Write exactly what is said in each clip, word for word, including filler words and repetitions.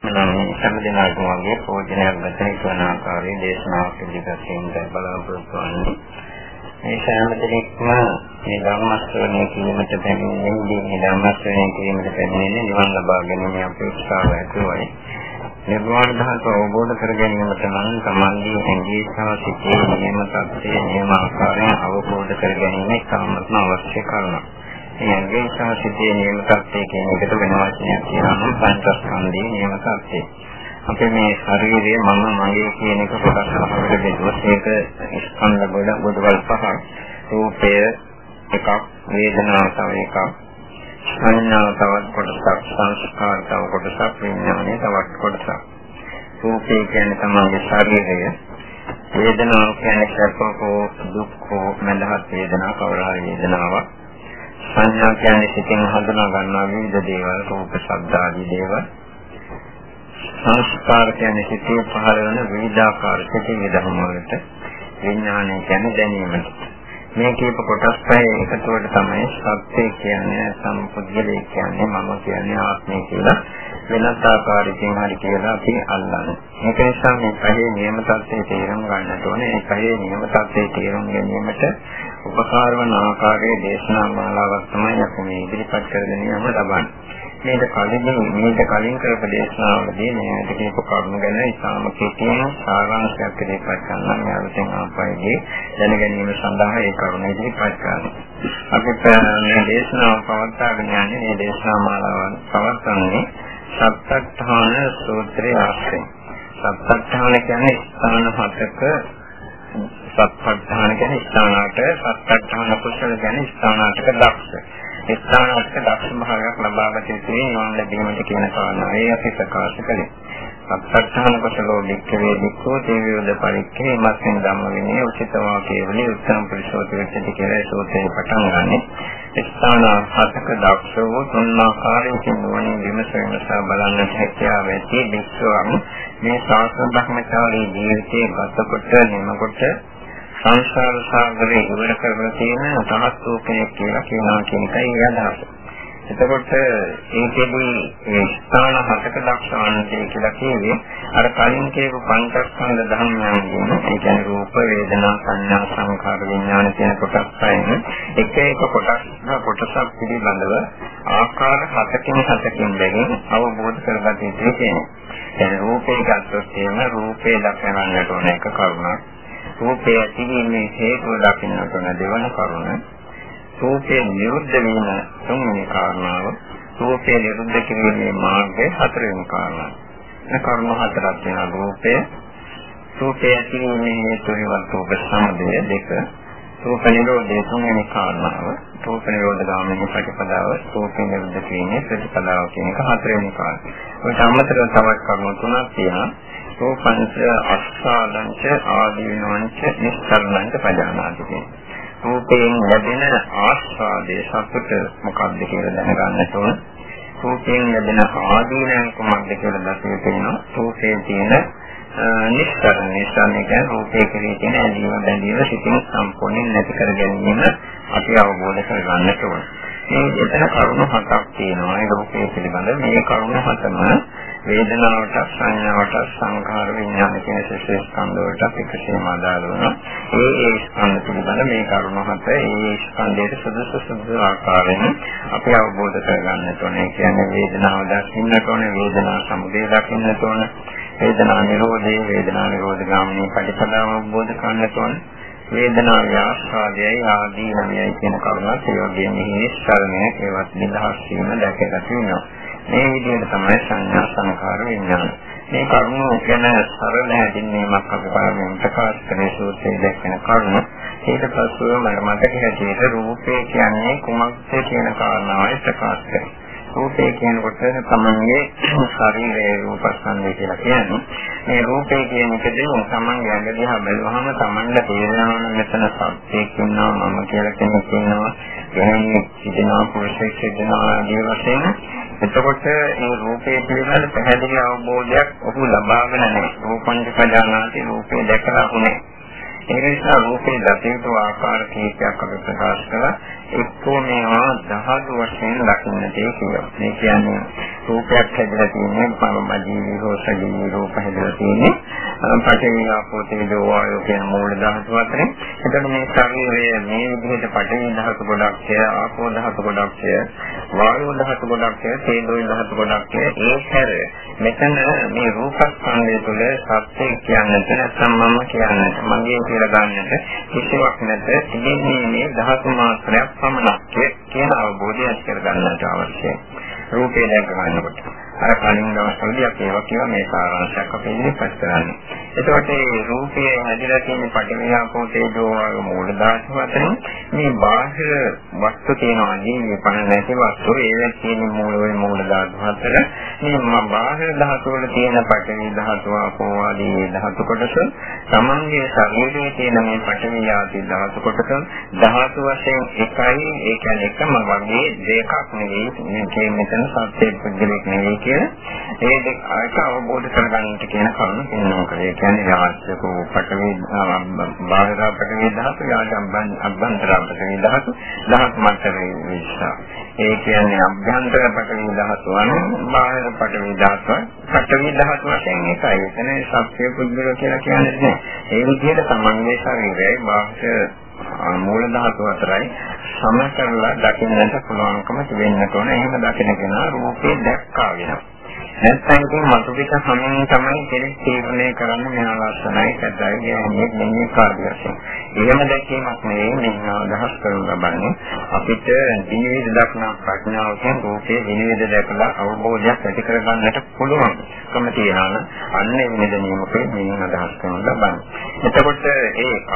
සම්දිනාගම වගේ පෝජනයක් ගත යුතුවන ආකාරයේ දේශනාවක් පිළිගැනීමට බලාපොරොත්තු වෙන්නේ. මේ සෑම දෙයක්ම මේ ධර්ම ශ්‍රවණය කිරීමට පැමිණෙන්නේ මේ ධර්ම ශ්‍රවණය කිරීමට පැමිණෙන්නේ නිවන් ලබා ගැනීම අපේක්ෂාව ඇතිවයි. නිර්වාණ ධාතුව අවබෝධ කර ගැනීමට නම් සමාධිය ඇඟේ සහ සිතේ නියම තත්ත්වයේ නියම ආකාරයෙන් අවබෝධ කර ගැනීම ඉතාමත්ම අවශ්‍ය කාරණා. මේ ඇඟේ සහ සිතේ නියම තත්ත්වය කියන එකට වෙන වචනයක් කියනවා පංචස්කන්ධයේ නියම තත්ත්වය. අපි මේ ශරීරයේ මම මගේ කියන එක කොටස් හතරකට බෙදුවොත් ඒක ස්කන්ධ වල ගොඩවල් පහක්. රූපය එකක්, වේදනාව තව එකක්, සංඥාව තවත් කොටසක්, සංස්කාර තව කොටසක්, විඥානය තවත් කොටසක්. රූපය කියන්නේ තමයි ශරීරය. වේදනාව කියන්නේ සැප හෝ දුක් හෝ මඳහත් වේදනා කවර හරි වේදනාවක්. සංඥා කියන්නේ සිතින් හඳුනා ගන්නා විවිධ දේවල්, රූප, ශබ්ද ආදී දේවල්. සංස්කාර කියන්නේ සිතේ පහළ වන විවිධාකාර සිතිවිලි ධර්ම වලට. විඥානය කියන්නේ දැනීමට. මේ කීප කොටස් පහේ එකතුවට තමයි සත්‍ය කියන්නේ, සම්පූර්ණය කියන්නේ, මම කියන්නේ ආත්මය කියලා වෙනත් ආකාරයකින් හරි කියලා අපි අල්ලන්නේ. ඒක නිසා මේ පහේ නියම තත්ත්වයේ තේරුම් ගන්නට ඕනේ. මේ පහේ නියම තත්ත්වයේ තේරුම් ගැනීමට උපකාර වන ආකාරයේ දේශනා මාලාවක් තමයි අපි මේ ඉදිරිපත් කරගෙන යමු ලබන්නේ. මේක කලින් මේක කලින් කරපු දේශනාවලදී මේකට කියපු කරුණු ගැන ඉතාම කෙටියෙන් සාරාංශයක් ඉදිරිපත් කරනවා. මේ අලුතෙන් ආපයිදී දැන ගැනීම සඳහා ඒ කරුණ ඉදිරිපත් කරනවා. අපි මේ දේශනාව පවත්වාගෙන යන්නේ මේ දේශනා මාලාව පවත්වන්නේ සත්‍යඨාන සූත්‍රයේ ආශ්‍රයෙන්. සත්‍යඨාන කියන්නේ ස්ථාන හතක සත්‍යඨාන කියන්නේ ස්ථානාට සත්‍යඨාන කුසල කියන්නේ ස්ථානාටක දක්ෂ. ස්ථානාටක දක්ෂ භාවයක් ලබාගත යුතුයි නිවන් ලැබීමට කියන කාරණාවයි අපි ප්‍රකාශ කළේ. සත්‍යඨාන කුසලෝ වික්ඛවේ වික්ඛෝ තේවියෝද පරික්ඛේ මස්සින් ධම්ම විනේ උචිතවා කේවලී උත්තම පුරිසෝති වෙච්චටි කියලා සෝතේ පටන් ගන්නෙ. ස්ථාන හතක දක්ෂ වූ තුන් ආකාරයකින් වුණේ විමස විමසා බලන්නට හැකියාව ඇති වික්ෂෝම් මේ ශාස්ත්‍ර භ්‍රමචාරී ජීවිතයේ ගතකොට නිමකොට සංසාර සාගරේ ඉවර කරගෙන තියෙන තහත් වූ කෙනෙක් කියලා කියනවා කියන එකයි අදහස. එතකොට ඒකෙදී මේ ස්ථාන හතක දක්ෂාන්තය කියලා කියන්නේ අර කලින් කියපු පංචස්කන්ධ ධර්මයන් කියන ඒ කියන්නේ රූප, වේදනා, සංඥා, සංඛාර, විඥාන කියන කොටස් පහෙන් එක එක කොටස් කොටසක් පිළිබඳව ආකාර හතකින් හතකින් බැගින් අවබෝධ කරගන්න තියෙනවා. දැන් රූපේ ගත්තොත් එහෙම රූපේ දක්වන්නට ඕන එක කරුණක්. රූපය ඇතිවීමේ හේතුව දකින්නට ඕන දෙවන කරුණ. රූපේ නිරුද්ධ වීම තුන්වෙනි කාරණාව. රූපේ නිරුද්ධ කිරීමේ මාර්ගය හතරවෙනි කාරණාව. මේ කරුණු හතරක් වෙන රූපය. රූපය ඇතිවීමේ හේතුවත් රූප සමුදය දෙක. රූප නිරෝධය තුන්වෙනි කාරණාව. රූප නිරෝධ ගාමිනී ප්‍රතිපදාව. රූප නිරුද්ධ කිරීමේ ප්‍රතිපදාව කියන එක හතරවෙනි කාරණාව. ඔය අමතරව තවත් කරුණු තුනක් තියෙනවා. රූපංච අස්සාදංච ආදීනවංච නිස්සරණංච පජානාති කියන්නේ. රූපයෙන් ලැබෙන ආස්වාදයේ සතුට මොකක්ද කියලා දැනගන්නට ඕන. රූපයෙන් ලැබෙන ආදීනං කොහොමද කියලා දැකලා තියෙනවා. රූපයේ තියෙන නිස්සරණ නිස්සරණ කියන්නේ රූපයේ කෙරෙහි තියෙන ඇලීම බැඳීම සිතින් සම්පූර්ණයෙන් නැති කර ගැනීම අපි අවබෝධ කරගන්නට ඕන. මේ එතන කරුණු හතක් තියෙනවා. ඒ රූපයේ පිළිබඳ මේ කරුණු හතම වේදනාවට, සංඥාවට, සංඛාර, විඥාන කියන ශේෂ ස්කන්ධ වලට එකසේම අදාළ වෙනවා. ඒ ඒ ස්කන්ධ පිළිබඳ මේ කරුණු හත ඒ ස්කන්ධයට සුදුසු සුදුසු ආකාරයෙන් අපි අවබෝධ කරගන්නට ඕනේ. කියන්නේ වේදනාව දකින්නට ඕනේ, වේදනා සමුදය දකින්නට ඕනේ, වේදනා නිරෝධය, වේදනා නිරෝධ ගාමිනී ප්‍රතිපදාව අවබෝධ කරගන්නට ඕනේ. වේදනාවේ ආස්වාදයයි ආදීනමයයි කියන කරුණත් ඒ වගේම නිස්සාරණය ඒවත් නිදහස් වීම දැකගත වෙනවා. මේ විදිහට තමයි සංඥා සංඛාර විඥාන. මේ කරුණු ගැන සරල හැඳින්වීමක් අපි බලමින් ප්‍රකාශ කරන සූත්‍රයේ දැක්වෙන කරුණු. ඊට පස්ව මම මතක හැටියට රූපේ කියන්නේ කුමක්ද කියන කාරණාවයි ප්‍රකාශ කරේ. රූපේ කියනකොට තමන්ගේ ශරීරයේ රූපස්කන්ධය කියලා කියන්නේ. මේ රූපේ කියන එකදී තමන්ගේ ඇඟ දිහා බැලුවහම තමන්ට තේරෙනවා නම් මෙතන සත්‍යයක් ඉන්නවා, මම කියලා කෙනෙක් ඉන්නවා, එහෙනම් සිදෙනා පුරුෂයෙක් සිදෙනා ආදී වශයෙන්. එතකොට මේ රූපේ පිළිබඳ පැහැදිලි අවබෝධයක් ඔහු ලබාගෙන නැහැ. රූපංච පජානාති රූපේ දැකලා උනේ. ඒ නිසා රූපේ දකිනතු ආකාර කීපයක් අපි ප්‍රකාශ කළා. එක්කෝ මේවා දහතු වශයෙන් දකින්නට කියලා. මේ කියන්නේ රූපයක් හැදලා තියෙන්නේ පරමජීවී සජීවී රූප හැදලා තියෙන්නේ. පඨවි ආපෝ තේජෝ වායෝ කියන මූල ධාතු අතරින්. එතකොට මේ ශරීරය මේ විදිහට පඨවි ධාතු ගොඩක්ය, ආපෝ ධාතු ගොඩක්ය, වායෝ ධාතු ගොඩක්ය, තේජෝ ධාතු ගොඩක්ය. ඒ හැර මෙතන මේ රූපස්කන්ධය තුළ සත්‍ය කියන්නට නැත්නම් මම කියන්නට මගේ කියලා ගන්නට කිසිවක් නැත. ඉන්නේ මේ ධාතු මාත්‍රයක් පමණක් කියන අවබෝධය ඇති කර ගන්නට අවශ්‍යයි. රූපේ දැක ගන්නකොට අර කලින් දවස්වලදී අපි ඒවා කියවා මේ සාරාංශයක් අපි ඉදිරිපත් කරන්නේ. එතකොට මේ රූපයේ හැදිලා තියෙන පටිවිආපෝ තේජෝ වායු මූල ධාතු අතරින් මේ බාහිර වස්තු තියෙනවා නේ පණ නැති වස්තු ඒවෙන් තියෙන මූල වේ මූල ධාතු අතර මේ බාහිර ධාතු වල තියෙන පටිවි ධාතු ආපෝ ආදී ධාතු කොටස තමන්ගේ ශරීරයේ තියෙන මේ පටිවි ආදී ධාතු කොටස ධාතු වශයෙන් එකයි ඒ කියන්නේ එකම වගේ දෙකක් නෙවෙයි මේකේ මෙතන සත්‍ය පුද්ගලික නෙවෙයි ඒ දෙක අට අවබෝධ කරගන්නට කියන කරුණ කියනවා. ඒ කියන්නේ යාත්‍යක පඨවි බාහිර පඨවි ධාතු යාජම්බන් අභ්‍යන්තර පඨවි ධාතු ධාතු මට්ටමේ විශ්සා. ඒ කියන්නේ අභ්‍යන්තර පඨවි ධාතු අනුව බාහිර පඨවි ධාතු පඨවි ධාතු වශයෙන් එකයි. එතන සත්‍ය පුද්ගල කියලා කියන්නේ නැහැ. ඒ විදිහට සමන්වේ ශරීරයයි බාහිර මූල ධාතු අතරයි සම කරලා දකින්නට පුළුවන්කම තිබෙන්නට ඕන. එහෙම දකින කෙනා රූපේ දැක්කා වෙනවා. නැත්නම් ඉතින් මතු පිට සමෙන් තමයි කෙනෙක් තීරණය කරන්නේ මෙහා ලස්සනයි කැතයි කියන්නේ මෙන්නේ කාර්යයක්. එහෙම දැකීමක් නෙවෙයි මෙන්න අදහස් කරන ලබන්නේ. අපිට විනිවිද දක්නා ප්‍රඥාවෙන් රූපේ විනිවිද දැකලා අවබෝධයක් ඇති කරගන්නට පුළුවන්කම තියනවා. අන්න ඒ විනිදීමකේ මෙන්න අදහස් කරන ලබන්නේ. එතකොට ඒක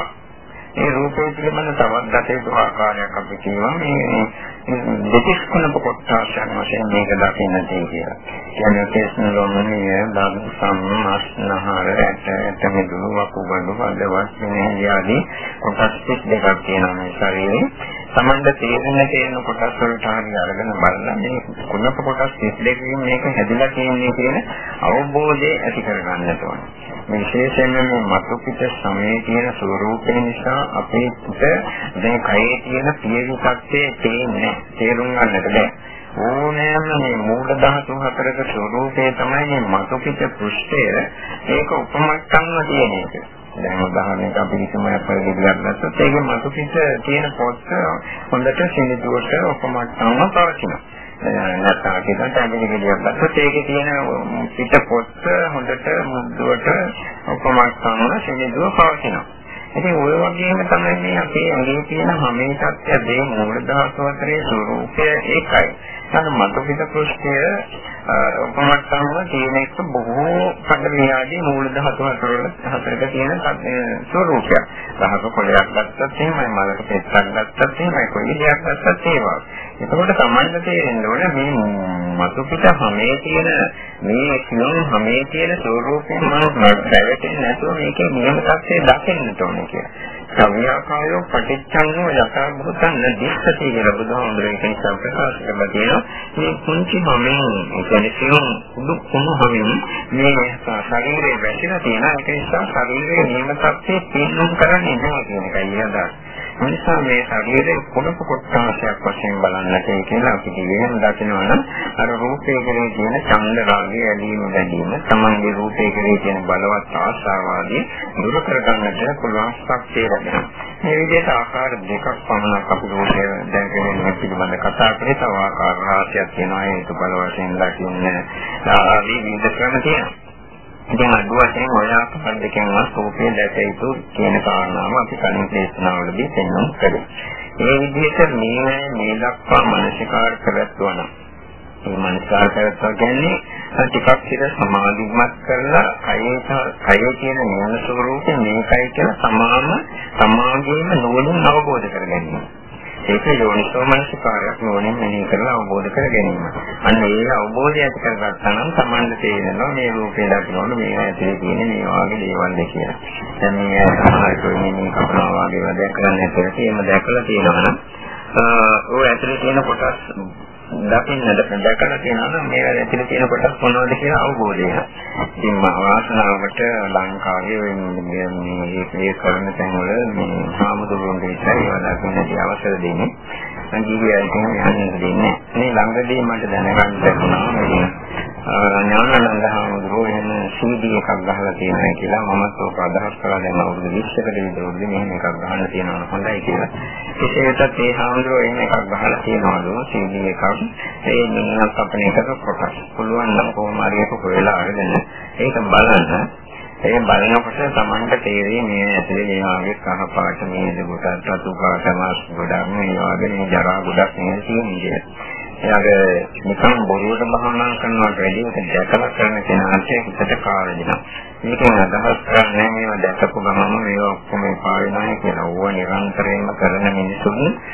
ඒ රූපය පිළිබඳ තවත් දතේතු ආකාරයක් අපි කියනවා මේ දෙතිස් කුණප කොටසක් වශයෙන් මේක දකින්න තියෙනවා. කියන්නේ තේස්න ලෝමනිය දාන සම්මාස්නහර ඇට මෙදුණු වකුගඩු හදවත් මේ ආදී කොටස් දෙකක් තියෙනවා මේ ශරීරේ. සමන්ද තේරෙන තේරෙන කොටස් වලට හරිය අරගෙන බලලා මේ කුණප කොටස් දෙකකින් මේක හැදිලා තියෙන්නේ කියන අවබෝධය ඇති කරගන්නට ඕනේ. මේ විශේෂයෙන්ම මේ මතු පිට සමයේ තියෙන ස්වરૂපය නිසා අපේ පිට දැන් කයේ තියෙන පියවි සත්‍යයේ තේන්නේ තේරුම් ගන්නට බෑ. ඕනෑම මේ මූල ධාතු හතරක ස්වરૂපය තමයි මේ මතු පිට පෘෂ්ඨය. ඒක උපමට්ටම්ව තියෙන එක. දැන් උදාහරණයක් අපි හිතමු අපේ විදිහට ගත්තොත් ඒකේ මතු පිට තියෙන පොත් හොඳට සිනිදුවට උපමට්ටම්ව පවතිනවා. නැත්නම් කියනවා තමයි විදියක් ගත්තොත් ඒකේ තියෙන පිට පොත් හොඳට මුද්දුවට උපමට්ටම්ව සිනිදුව පවතිනවා. ඉතින් ඔය වගේම තමයි මේ අපේ ඇඟේ තියෙන හැමේ සත්‍ය දේ මූල ධාතු අතරේ ස්වરૂපය ඒකයි. අන්න මතු පිට පෘෂ්ඨය උපමට්ටම්ව තියෙන එක බොහෝ පඩවියාදී මූල ධාතු හතරක තියෙන ස්වરૂපයක්. දහක කොලයක් ගත්තත් එහෙමයි මලක පෙත්තක් ගත්තත් එහෙමයි කොයි දෙයක් ගත්තත් ඒ වගේ. එතකොට සම්බන්ධ තේරෙන්න ඕනේ මේ මතු පිට හැමේ තියෙන මේ කිනුම් හැමේ තියෙන ස්වરૂපයෙන් මම පැවැටෙන්නේ නැතුව මේකේ නියම තත්ත්වය දකින්නට ඕනේ කියලා. සම්‍යාකාරෝ පටිච්චන්නෝ යථා භූතං නදිස්සති කියලා බුදුහාමුදුරේ කියන ප්‍රකාශ කරලා තියෙනවා. මේ කුංචි හැමේ කියන්නේ සියුම් උඩු කුණු හැමේ මේ ශරීරයේ වැටෙලා තියෙන ඒක නිසා ශරීරයේ නියම තත්ත්වයේ පින්නම් කරන්නේ නැහැ කියන එකයි අදහස්. නිසා මේ ශරීරයේ කුණප කොටසක් වශයෙන් බලන්නට කියලා අපි කියනවා දකිනවා නම් අර රූපයේ කෙරේ තියෙන ඡන්ද රාගය ඇලීම බැඳීම තමන්ගේ රූපයේ කෙරේ තියෙන බලවත් ආශාවාදී දුරු කරගන්නට පුළුවන් ශක්තිය ලැබෙනවා. මේ විදිහට ආකාර දෙකක් පමණක් අපි රූපය දැකගෙන පිළිබඳ කතා කරේ. තව ආකාර රාශියක් තියෙනවා ඒක බල වශයෙන් දකින්න ආදී විවිධ ක්‍රම තියෙනවා. ඉතින් අද වශයෙන් ඔය ආකාර දෙකෙන් රූපය දැක යුතු කියන කාරණාව අපි කලින් දේශනාවලදී පෙන්වන්න කළා. මේ විදිහට මේ මේ දක්වා මානසිකාර කරත්වන. මේ මානසිකාර කරත්ව කියන්නේ ටිකක් ඉර සමාධිමත් කරලා කයේ කයේ කියන ඥාන ස්වરૂපේ මේකයි කියලා සමාම සමාගයේම නුවණින් අවබෝධ කරගන්නවා. ඒක යෝනිසෝ මනසිකාරයක් නෝනින් මෙහි කරලා අවබෝධ කර ගැනීම. අන්න ඒ අවබෝධය ඇති කරගත්තා නම් සම්බන්ධ තේරෙනවා මේ රූපේ දකින්නොත් මේ ඇතුලේ තියෙන මේ වාගේ දේවල් දෙක කියලා. දැන් මේ සමාජයේ මේ කපනවා වාගේ වැඩ කරන්නේ නැත්නම් එහෙම දැකලා තියෙනවා නම් ඔය ඇතුලේ තියෙන කොටස් දකින්නට දැකලා තියෙනවා නම් මේ ඇතුලේ තියෙන කොටස් මොනවද කියලා අවබෝධය. ඉතින් මා වාසනාවට ලංකාවේ මේ මේ කරන තැන්වල මේ සාමුදුරුවන්ගේ ඉස්සරහට දකින්නට අවසර දෙන්නේ. මම ජීවිතයෙන් යන්නේ දෙන්නේ. මේ ළඟදී මට දැනගන්න ලැබුණා මේ ඥානানন্দ හාමුදුරුවෝ හාමුදුරුවෝ එහෙම සී ඩී එකක් ගහලා තියෙනවා කියලා මමත් ඒක අදහස් කළා දැන් අවුරුදු විස්සකට විතර මෙහෙම එකක් ගහන්න තියෙනවා හොඳයි කියලා. ඒකටත් ඒ හාමුදුරුවෝ එහෙම එකක් ගහලා තියෙනවලු සී ඩී එකක්. ඒ නිකන් අපේ එකක කොටස් පුළුවන් නම් කොහොම හරි ඒක හොයලා අරගෙන ඒක බලන්න. ඒ බලනකොට Tamanට තේරෙන්නේ මේ ඇතුලේ මේ ආගේ කහ පාට මේද ගොඩක් රතු පාට මාස් ගොඩක් මේ වගේ මේ ජරා ගොඩක් නේ තියෙන්නේ. එයාගේ නිකන් බොරුවට භාවනා කරනවට වැඩිය ඒක දැකලා කරන කෙනාට හිතට කාරණා. මේකෙන් අදහස් කරන්නේ මේව දැකපු ගමම මේව ඔක්කොම පාවෙනවා කියලා. ඕව නිරන්තරයෙන්ම කරන මිනිසුන්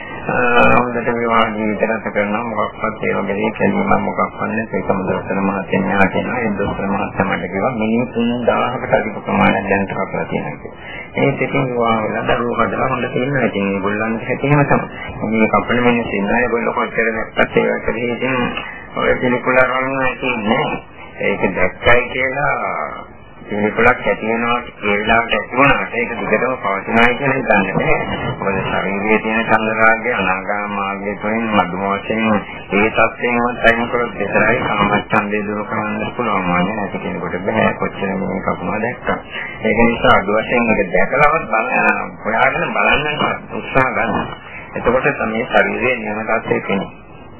හොඳට විවාහ ජීවිත ගත කරනවා මොකක්වත් ඒ වගේ කෙලින්ම මොකක්වත් නැහැ. ඒකම දොස්තර මහත්තයා කියනවා. ඒ දොස්තර මහත්තයා මට කිව්වා මිනිත්තු තුන්දාහකට අධික ප්‍රමාණයක් දැන් කරලා තියෙනවා කියලා. ඒ දෙකෙන් විවාහ වෙලා දරුවෝ හදලා හොඳ තියෙනවා. ඉතින් ඒගොල්ලන්ට හැටිම තමයි. මේ කපන මිනිස්සු ඉන්නා ඒගොල්ලෝ කොච්චර නැත්තත් ඒ වගේ ඉතින් ඔය පිළිකුලරන්නේ කියන්නේ ඒක දැක්කයි කියලා පිළිකුලක් ඇති වෙනවා ඒ වෙලාවට ඇති වුණාට ඒක දිගටම පවතිනවා කියලා හිතන්නේ නැහැ. මොකද ශරීරයේ තියෙන චන්ද්‍රාගය අනාගාම මාර්ගයේ තුලින් මධ්‍යම වශයෙන් ඒ තත්ත්වයෙන් තයින් කරොත් විතරයි කාමච්ඡන්දේ දුරු කරන්න පුළුවන් වන්නේ. නැති කෙනෙකුට බෑ කොච්චර මේ කපනවා දැක්කා. ඒක නිසා අද වශයෙන් මේක දැකලාවත් බලන්න හොයාගෙන බලන්න උත්සාහ ගන්න. එතකොට තමයි ශරීරයේ නියම තත්ත්වය කෙනෙක්.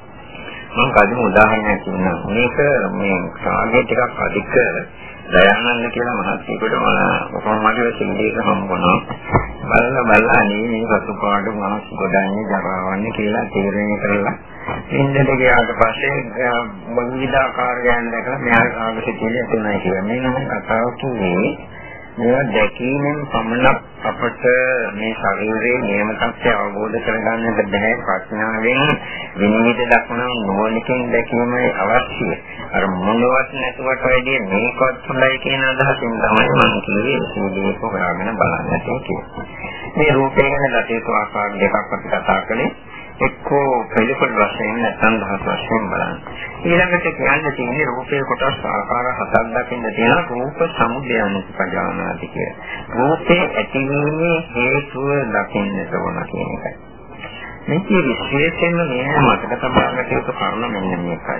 මම කලින් උදාහරණයක් කියනවා. මේක මේ කාගේ ටිකක් අධික දයානන්ද කියලා මහත්යෙකුට මම කොහොමද සින්දේක හම්බුණා. බලලා බලලා නේ මේ සතු පාඩු මාස් ගොඩන්නේ ජරාවන්නේ කියලා තීරණය කරලා ඉන්දට ගියාට පස්සේ මොනිදාකාරයන් දැකලා මෙයාට ආගිත කියලා තුනයි කියලා. මේ නම් කතාව කියන්නේ මේවා දැකීමෙන් පමණක් අපට මේ ශරීරයේ නියම තත්ත්වය අවබෝධ කරගන්නට බැහැ. ප්‍රඥාවෙන් විනිවිද දක්වන නුවණකින් දැකීමයි අවශ්‍යයි. අර මොනවත් නැතුවට වැඩිය මේකවත් හොඳයි කියන අදහසින් තමයි මම කිව්වේ සීලීක හොයාගෙන බලන්න තියෙන්නේ. මේ රූපය ගැන දතේක ආකාර දෙකක් අපි කතා කළේ. එක්කෝ පිළිකුල් වශයෙන් නැත්නම් දහස් වශයෙන් බලන්න. ඊළඟට කියන්න තියෙන්නේ රූපේ කොටස් ආකාර හතක් දකින්න තියෙන රූප සමුදය අනුපජානාති කිය. රූපේ ඇතිවීමේ හේතුව දකින්නට ඕන කියන එකයි. මේක විශේෂයෙන්ම මේ මතක තබාගත යුතු කරුණ මෙන්න මේකයි.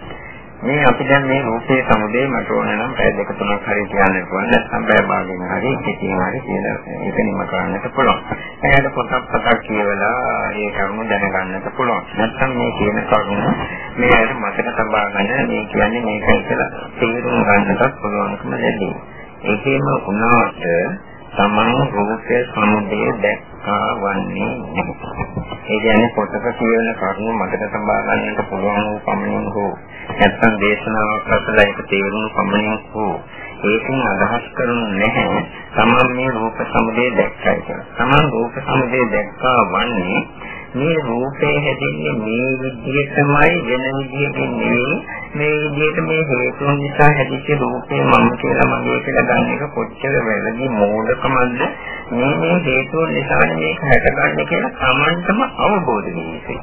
මේ අපි දැන් මේ රූපේ සමුදය මට ඕන නම් පැය දෙක තුනක් හරි කියන්න පුළුවන්. නැත්නම් පැය භාගයෙන් හරි කිසිම හරි කියලා ඒක නිම කරන්නට පුළුවන්. එයාට පොතක් පතක් කියවලා ඒ කරුණු දැනගන්නට පුළුවන්. නැත්නම් මේ කියන කරුණු මේ ඇයි මතක තබා ගන්න මේ කියන්නේ මේකයි කියලා තේරුම් ගන්නටත් පුළුවන්කම ලැබෙනවා. ඒකේම උනාට තමන් රූපේ සමුදය දැක්කා වන්නේ නැහැ. ඒ කියන්නේ පොතක කියන කරුණු මතක තබා ගන්නට පුළුවන් වූ පමණින් හෝ නැත්නම් දේශනාවක් අසලා ඒක තේරුම් පමණින් හෝ ඒකෙන් අදහස් කරන්නේ නැහැ තමන් මේ රූප සමුදය දැක්කයි කියලා. තමන් රූප සමුදය දැක්කා වන්නේ මේ රූපේ හැදෙන්නේ මේ විදිහටමයි වෙන විදිහකින් නෙවෙයි. මේ විදිහට මේ හේතුන් නිසා හැදිච්ච රූපේ මම කියලා මගේ කියලා ගන්න එක කොච්චර වැරදි මෝඩකමක්ද. මේ මේ හේතුන් නිසා මේක හැදගන්නේ කියලා තමන්ටම අවබෝධ වෙන්නේ.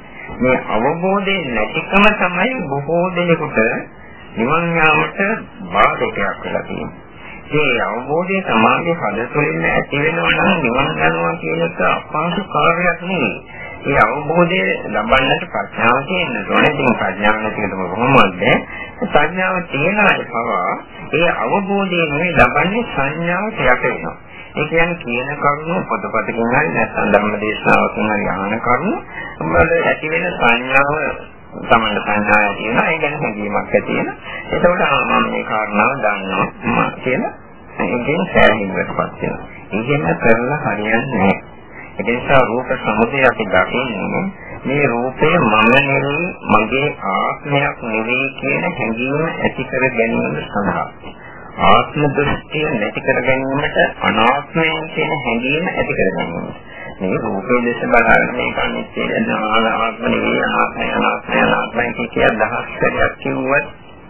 මේ අවබෝධය නැතිකම තමයි බොහෝ දෙනෙකුට නිවන් යාමට බාධකයක් වෙලා තියෙන්නේ. ඒ අවබෝධය තමයි හද තුළින් ඇති වෙනවා නම් නිවන් යනවා කියන එක අපහසු කාර්යයක් නෙවෙයි. ඒ අවබෝධය ලබන්නට ප්‍රඥාව තියෙන්න ඕනේ. ඉතින් ප්‍රඥාව නැතිකම කොහොමද? ප්‍රඥාව තියෙන අය පවා ඒ අවබෝධය නෙවෙයි ලබන්නේ සංඥාවට යට වෙනවා. ඒ කියන්නේ කියන කරුණු පොතපතකින් හරි නැත්නම් ධර්මදේශනාවකින් හරි අහන කරුණු වල ඇති වෙන සංඥාව තමයි සංඥාව තියෙනවා. ඒ ගැන හැඟීමක් ඇති වෙන. ඒකෝට මම මේ කාරණාව දන්නවා කියලා ඒකෙන් සෑහීමකටපත් වෙනවා. ඒකෙන් කරලා හරියන්නේ නැහැ. ඒ නිසා රූප සමුදය අපි දකින්නේ මේ රූපය මම නෙවෙයි මගේ ආත්මයක් නෙවෙයි කියන හැඟීම ඇති කර ගැනීම සඳහා. ආත්ම දෘෂ්ටිය නැති කර ගැනීමට අනාත්මයෙන් කියන හැඟීම ඇති කර ගැනීම. මේ රූපේ දැස බලන මේක අනිත්‍ය වෙනවා ආත්ම නෙවෙයි අනාත්මය අනාත්මය අනාත්මයි කියන දහස් කරයක් කිව්වත්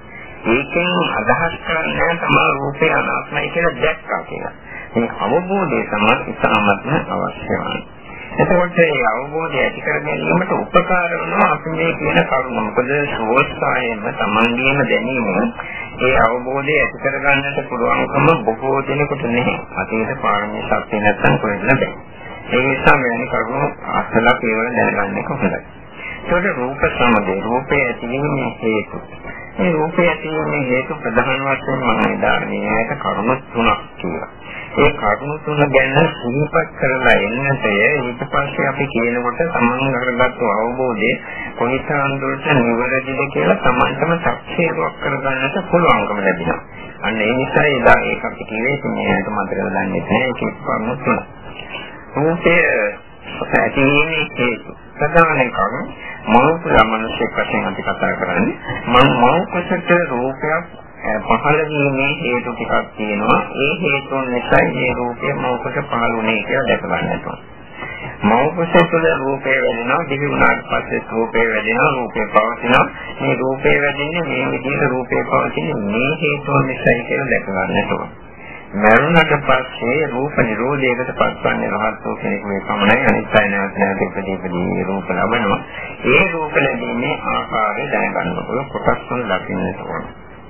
ඒකෙන් අදහස් කරන්නේ තමයි රූපේ අනාත්මයි කියලා දැක්කා කියලා. මේ අවබෝධය තමයි ඉතාමත්ම අවශ්‍ය වන්නේ. එතකොට මේ අවබෝධය ඇති කර ගැනීමට උපකාර වෙනවා අපි මේ කියන කරුණ. මොකද සෝස්ථායෙම තමන්ගේම දැනීම ඒ අවබෝධය ඇති කර ගන්නට පුළුවන්කම බොහෝ දෙනෙකුට නැහැ. අතීත පාරමී ශක්තිය නැත්නම් කොහෙද බෑ. ඒ නිසා මෙවැනි කරුණු අසලා කේවල දැනගන්න එක හොඳයි. ඒකට රූප සමුදය රූපය ඇතිවීමේ හේතු. මේ රූපය තියෙන හේතු ප්‍රධාන වශයෙන් මම ඉදාරණයට කරුණු තුනක් කියලා. ඒ කරුණු තුන ගැන සිහිපත් කරලා එන්නට ඊට පස්සේ අපි කියනකොට සම්මන් කරගත්තු අවබෝධය කොයිතරම් දුරට නිවැරදිද කියලා Tamanටම සක්ෂේපයක් කරගන්නට පුළුවන්කම ලැබෙනවා. අන්න ඒ නිසා එදා ඒක අපි කිව්වේ මේකට මතක ගන්නේ නැහැ ඒක කරුණු තුන. රූපය ඇතිවීමේ හේතු ප්‍රධාන කරුණු මෞපිය මනසේ වශයෙන් අපි කතා කරන්නේ මම මෞපියට රූපයක් පහළ වීමේ හේතු ටිකක් තියෙනවා. ඒ හේතුන් නිසා මේ රූපය මෞපියට පහළ වුණේ කියලා දැක ගන්නට ඕන. මෞපිය තුළ රූපය වැඩෙනවා, දිවි වුණාට පස්සේ රූපය වැඩෙනවා, රූපය පවතිනවා. මේ රූපය වැඩෙන්නේ මේ විදිහට රූපය පවතින්නේ මේ හේතුන් නිසායි කියලා දැක ගන්නට ඕන. මරණයට පස්සේ රූප නිරෝධයකට පත්වන්නේ රහත් වූ කෙනෙකුගේ පමණයි. අනිත් අය නැවත නැවත ඉපදීපදී රූප ලබනවා. ඒ රූප ලැබීමේ ආකාරය දැනගන්න ඕන. කොටස් තුන දකින්නට ඕන.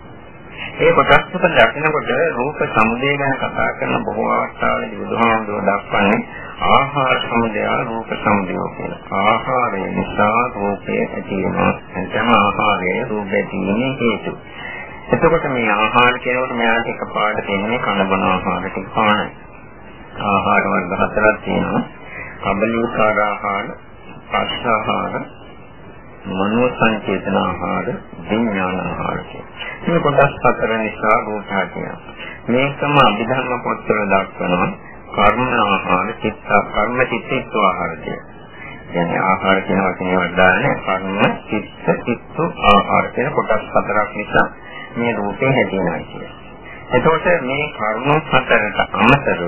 ඒ කොටස් තුන දකිනකොට රූප සමුදය ගැන කතා කරන බොහෝ අවස්ථාවලදී බුදුහාමුදුරුවෝ දක්වන්නේ ආහාර සමුදය, රූප සමුදය කියලා. ආහාරය නිසා රූපය ඇති වෙනවා. එතන ආහාරය රූපය තියෙන්නේ හේතු. එතකොට මේ ආහාර කියනකොට මෙයාට එකපාරට දෙන්නේ කන බොන ආහාර ටික පානයි. ආහාර වර්ග හතරක් තියෙනවා. කබලිකාර ආහාර, පස්ස ආහාර, මනෝ සංචේතන ආහාර, විඥාන ආහාර කියලා. මේ කොටස් හතර නිසා රූපය කියනවා. මේකම අභිධර්ම පොත්වල දක්වනවා කර්ම ආහාර, චිත්ත කර්ම චිත්ත ආහාර කියලා. කියන්නේ ආහාර කියන වචනේ වඩාන්නේ කර්ම, චිත්ත, චිත්ත ආහාර කියන කොටස් හතරක් නිසා මේ රූපේ හැදෙනවා කියන්නේ. එතකොට මේ කර්ම හතරට අමතරව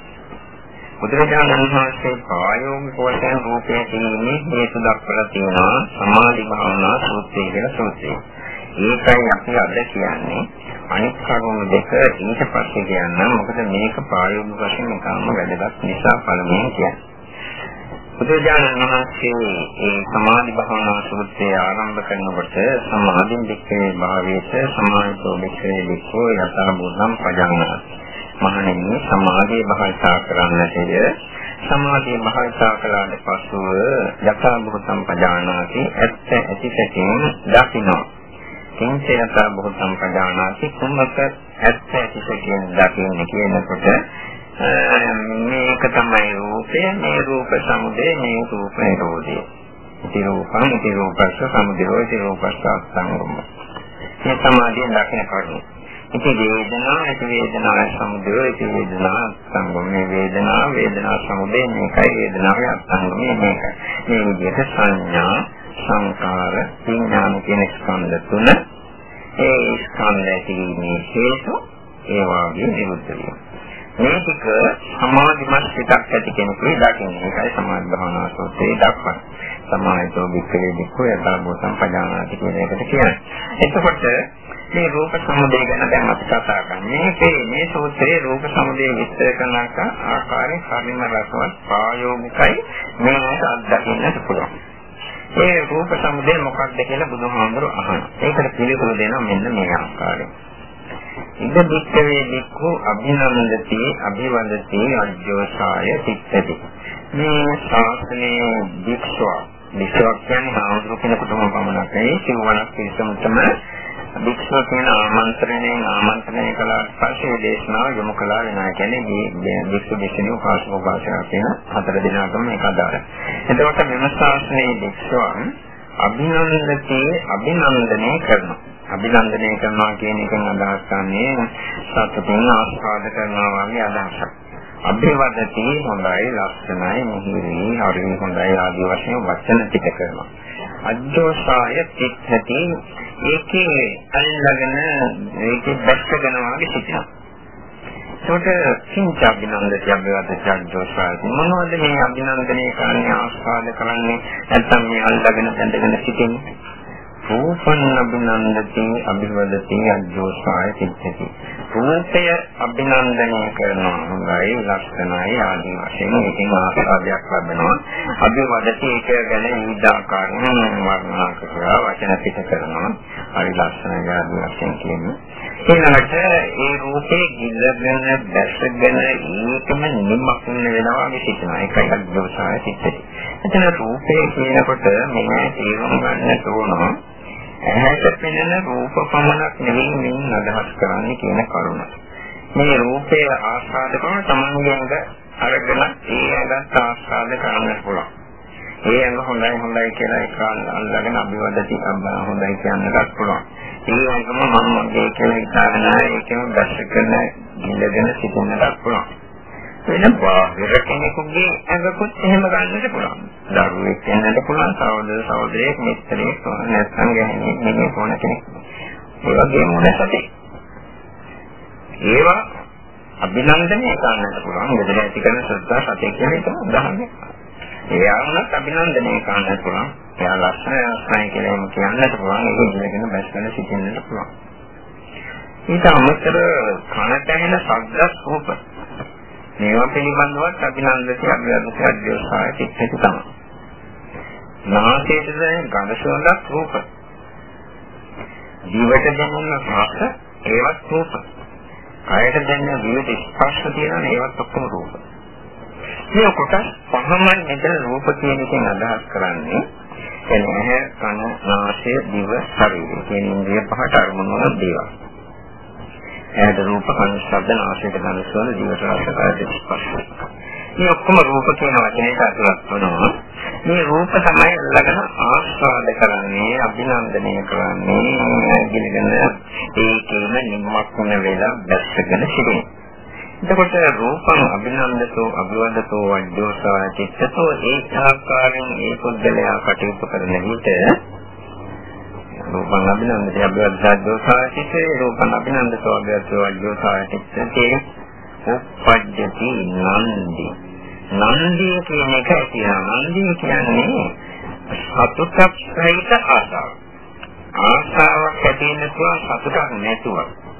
බුදුරජාණන් වහන්සේ ප්‍රායෝගික වශයෙන් රූපය තියෙන්නේ හේතු දක්වලා තියෙනවා සමාධි භාවනා සූත්‍රය කියලා සූත්‍රය. ඒකයි අපි අද කියන්නේ අනිත් කරුණු දෙක ඊට පස්සේ කියන්න. මොකද මේක ප්‍රායෝගික වශයෙන් එකම වැදගත් නිසා පළමුවෙන් කියන්නේ. බුදුරජාණන් වහන්සේ ඒ සමාධි භාවනා සූත්‍රය ආරම්භ කරනකොට සමාධින් දික්කේ භාවයේත සමාහිතෝ වික්‍රේ වික්ඛෝ යතන බුද්ධං පජානාති. මහණෙනි සමාධිය භාවිතා කරන්නටය. සමාධිය භාවිතා කළාට පසුව යතන බුද්ධං පජානාති ඇත්ත ඇතිසකින් දකිනවා. කිංච යතන බුද්ධං පජානාති කුමක ඇත්ත ඇතිසකින් දකින්නේ කියනකොට මේක තමයි රූපය, මේ රූප සමුදය, මේ රූප නිරෝධය. ඉති රූපං ඉති රූපස්ස සමුදයෝ ඉති රූපස්ස අස්සංගම. මේ සමාධියෙන් දකින කරුණු. ඉති වේදනා ඉති වේදනා සමුදයෝ ඉති වේදනා අස්සංගම. මේ වේදනා වේදනා සමුදය මේකයි වේදනාවේ අස්සංගම මේකයි. මේ විදිහට සංඥා, සංකාර, විඥාන කියන ස්කන්ධ තුන ඒ ස්කන්ධ ඇතිවීමේ හේතු ඒ වාගේ නිරුද්ධ වෙනවා. මේක සමාධිමත් සිතක් ඇති කෙනෙකුගේ දකින්නේ. ඒකයි සමාධි භාවනා සූත්‍රයේ දක්වන්නේ. සමාහිතෝ වික්‍රේ වික්ඛෝ යථාභූත සම්පජානාති කියන එකට කියන්නේ. එතකොට මේ රූප සමුදය ගැන දැන් අපි කතා කරන්නේ. මේකේ මේ සූත්‍රයේ රූප සමුදය විස්තර කරන ආකාරයෙන් කර්ම රසවත් ප්‍රායෝගිකයි මේක අත්දකින්නට පුළුවන්. ඒ රූප සමුදය මොකක්ද කියලා බුදුහාමුදුරුවෝ අහනවා. ඒකට පිළිතුරු දෙනවා මෙන්න මේ ආකාරයෙන්. ඉද වික්ඛවේ වික්ඛු අභිනන්දති අභිවදති අජ්ජෝසාය සිත්තති. මේ ශාස්ත්‍රයේ වික්ෂෝ වික්ෂෝ කියන්නේ ආවුරු කෙනෙකුටම පමණක් නෙවෙයි සිවණක් පිළිසමුතම වික්ෂෝ කියන ආමන්ත්‍රණයෙන් ආමන්ත්‍රණය කළාට පස්සේ දේශනාව යොමු කළා වෙනවා. කියන්නේ මේ වික්ෂු දෙකේ උපාසක උපාසිකා කියන හතර දෙනාටම මේක අදාළයි. එතකොට මෙම ශාස්ත්‍රයේ වික්ෂෝන් අභිනන්දති අභිනන්දනය කරනවා. අභිනන්දනය කරනවා කියන එකෙන් අදහස් ගන්නේ සතුටින් ආස්වාද කරනවා වගේ අදහසක්. අභිවදති හොඳයි, ලස්සනයි, මිහිරි, හරි හොඳයි ආදී වශයෙන් වචන ටික කරනවා. අජ්ජෝසාය තිත්ථති ඒකේ අල්ලගෙන ඒකේ දැක්කගෙන වගේ සිටිනවා. ඒකට සිංච අභිනන්දති අභිවදති අජ්ජෝසාය මොනවද මේ අභිනන්දනය කරන්නේ ආස්වාද කරන්නේ නැත්නම් මේ අල්ලගෙන දැඳගෙන සිටින්නේ? රූපං අභිනන්දති අභිවදති අජ්ජෝසාය සිද්ධති. රූපය අභිනන්දනය කරනවා හොඳයි ලක්ෂණයි ආදී වශයෙන් ඒකෙන් ආස්වාදයක් ලැබෙනවා. අභිවදති ඒක ගැන විවිධ ආකාරයෙන් වර්ණනා කරලා වචන පිට කරනවා. හරි ලක්ෂණයි ආදී වශයෙන් කියන්නේ. ඊළඟට ඒ රූපේ ගිල්ලගෙන දැසගෙන ඒකම නිමක්න වෙනවා විසිනවා. ඒකයි අජ්ජෝසාය සිද්ධති. එතන රූපේ කියනකොට මේ තේරුම් ගන්න ඕන ඇහැට පෙනෙන රූප පමණක් නෙවෙයි මේ අදහස් කරන්නේ කියන කරුණ. මේ රූපය ආස්වාද කරන සමන්ගයන්ග අරගෙන ඒ ඇඟත් ආස්වාද කරන්න පුළුවන්. ඒ ඇඟ හොඳයි හොඳයි කියලා එක අල්ලගෙන අභිවදති අම්බා හොඳයි කියන්නත් පුළුවන්. ඒ වගේම මම මගේ කියලා හිතාගෙන ඒකම දැක්කන ගිලගෙන සිටින්නත් පුළුවන්. වෙන බාහිර කෙනෙකුගේ ඇඟකුත් එහෙම ගන්නට පුළුවන්. දරුවෙක් වෙන්නත් පුළුවන්, සහෝදර සහෝදරියෙක්, මිත්‍රයෙක්, නැත්නම් ගැහණියෙක් නෙමෙයි කොන කෙනෙක්. ඒ වගේම මොනසද? ඒවා අභිනන්දනය කරන්නට පුළුවන්. මෙතන ඇති කරන ශ්‍රද්ධා සතිය කියන එක උදාහරණයක්. ඒ ආවනත් අභිනන්දනය කරන්නට පුළුවන්. එයා ලක්ෂණ ලක්ෂණ කියලා එම කියන්නට පුළුවන්. ඒක ඉගෙනගෙන බැස්වල සිටින්නට පුළුවන්. ඊට අමතරව කනට ඇහෙන ශබ්ද රූප මේවා පිළිබඳව අභිනන්දනය අභිනන්දනය අධ්‍යයනය සිද්ධ තමයි. නාසයට දැනෙන ගඳ සුවඳක් රූප. ජීවිත දැනෙන රස ඒවත් රූප. කායයට දැනෙන විවිධ ස්පර්ශ තියෙනවා ඒවත් ඔක්කොම රූප. මේ කොටස් පහම මෙතන රූප කියන එකෙන් අදහස් කරන්නේ එන්නේ කන නාසය දිව ශරීරය කියන ඉන්ද්‍රිය පහට අරමුණු වන දේවල්. එහට රූප කන ශබ්ද නාසයට ගඳ සුවඳ දිවට රස කායයට ස්පර්ශ. මේ ඔක්කොම රූප කියන වචනයට අතුලත් වෙනවා. මේ රූප තමයි ළඟන ආස්වාද කරන්නේ අභිනන්දනය කරන්නේ ගිලගෙන ඒකේම නිම්මක් වුණ වෙලා දැස්සගෙන සිටිනවා. එතකොට රූපං අභිනන්දතෝ අභිවදතෝ වජ්ජෝසා චිත්තතෝ ඒ ආකාරයෙන් ඒ පුද්ගලයා කටයුතු කරන විට රූපං අභිනන්දතෝ අභිවදතෝ චිත්තේ රූපං අභිනන්දතෝ අභිවදතෝ වජ්ජෝසා චිත්තේ උප්පජ්ජති නන්දි නන්දිය කියන එක කියනවා. නන්දිය කියන්නේ සතුටක් සහිත ආසාව. ආසාවක් ඇති වෙනතුව සතුටක් නැතුව.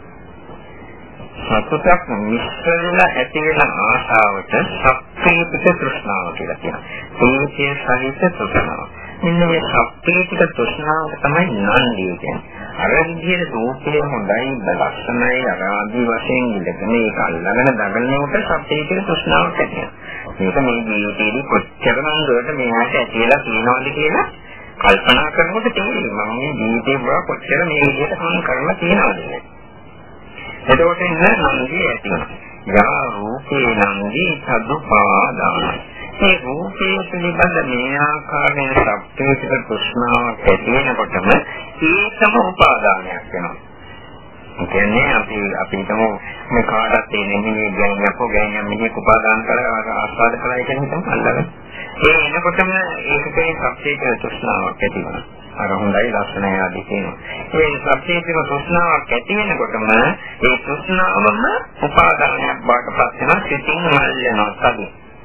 සතුටක් මිශ්‍රලා ඇති වෙන ආසාවට සප්පීතික තෘෂ්ණාව කියලා කියනවා. ප්‍රීතිය සහිත තෘෂ්ණාව. මෙන්න මේ සප්පීතික තෘෂ්ණාව තමයි නන්දිය කියන්නේ. අර විදිහේ රූපේ හොඳයි ලක්ෂණයි ආදී වශයෙන් ඉඳගෙන ඒක අල්ලගෙන දඟලනකොට සප්පීතික තෘෂ්ණාවක් ඇති වෙනවා. මේක මේ ජීවිතේදී කොච්චරනම් දුරට මේකට ඇතිලා තියෙනවද කියලා කල්පනා කරනකොට තේරෙනවා මම මේ ජීවිතේ බව කොච්චර මේ විදිහට කම් කරලා තියෙනවද කියලා. එතකොට ඉන්න නන්දිය ඇති වෙනවා. යා රූපේ නන්දී සදුපාදාන. මේ රූපේ පිළිබඳ මේ ආකාරයෙන් සප්තේක තෘෂ්ණාවක් ඇති වෙනකොටම ඒකම උපාදානයක් වෙනවා. කියන්නේ අපි අපි හිතමු මේ කාටත් තියෙන මේ ගැණියක් හෝ ගැණියක් මිනිහ උපාදාන කරලා ආස්වාද කරලා කියන එක අල්ලගන්න. ඒ එනකොටම ඒකේ සප්තේක තෘෂ්ණාවක් ඇති වෙනවා. අර හොඳයි ලක්ෂණය ආදී තියෙනවා. ඒ සප්තේක තෘෂ්ණාවක් ඇති වෙනකොටම ඒ තෘෂ්ණාවම උපාදානයක් බාටපත් වෙනවා. සිතින් මල්ලනවා සතු.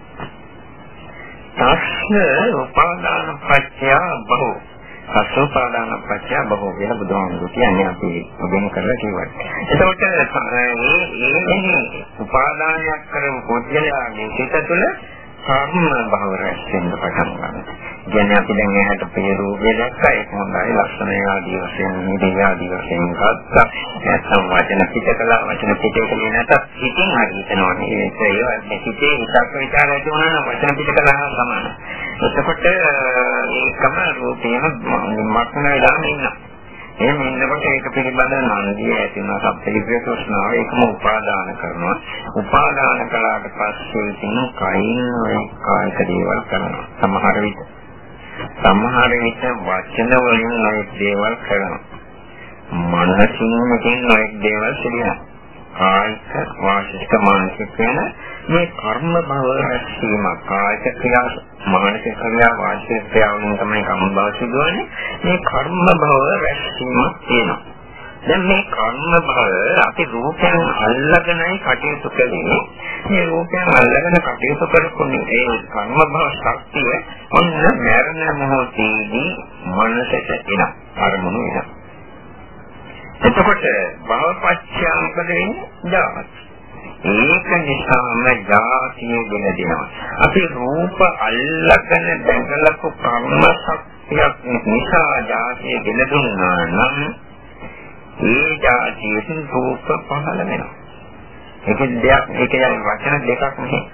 තස්ස උපාදාන පත්‍ය බහෝ අසෝපාදාන පත්‍ය බහෝ වෙන බුදුහාමුදුරු කියන්නේ අපි ඔබෙන් කරලා කියවයි. එතකොට මේ මේ උපාදානයක් කරපු පුද්ගලයාගේ සිත තුළ කර්ම භව රැස් වෙන්න පටන් ගන්නවා. කියන්නේ අපි දැන් එහාට පෙරූපේ දැක්කා ඒක හොඳයි ලක්ෂණය ආදී වශයෙන් නිදී ආදී වශයෙන් ගත්තා. නැත්නම් වචන පිට කළා වචන පිට කළේ නැත්නම් හිතින් හරි හිතනවනේ. ඒක ඒවා හිතේ හිතක් විචාර ඇති වුණා නම් වචන පිට කළා සමානයි. එතකොට ඒකම රූපේම මක්න වෙලාම ඉන්නවා. එහෙම ඉන්නකොට ඒක පිළිබඳව නන්දිය ඇති වෙන සබ්බේක තෘෂ්ණාව ඒකම උපාදාන කරනවා. උපාදාන කළාට පස්සේ ඉතින් කයින් ඔය කායික දේවල් කරනවා. සමහර විට සමහර විට වචන වලින් ඔය දේවල් කරනවා. මනසින් මෙතෙන් ඔය දේවල් සිදුවෙනවා. කායික වාචික මානසික වෙන මේ කර්ම භව රැස්වීම කායික ක්‍රියා මානසික ක්‍රියා වාචික ක්‍රියා වලින් තමයි කර්ම භව සිදුවන්නේ. මේ කර්ම භව රැස්වීම තියෙනවා. දැන් මේ කර්ම භව අපි රූපයෙන් අල්ලගෙනයි කටයුතු කරන්නේ. මේ රූපයෙන් අල්ලගෙන කටයුතු කරපුණේ ඒ කර්ම භව ශක්තිය ඔන්න මරණ මොහොතේදී මනසට එන අරමුණු එනවා. එතකොට භවපච්චය මොකද වෙන්නේ? ජාති. ඒක නිසාම ජාතිය ගෙන දෙනවා. අපි රූප අල්ලගෙන දැකලපු කර්ම ශක්තියක් නිසා ජාතිය ගෙන දුන්නා නම් ඒ ජාතියෙන් රූප පහළ වෙනවා. ඒක දෙයක් ඒක යන වචන දෙකක් නෙවෙයි.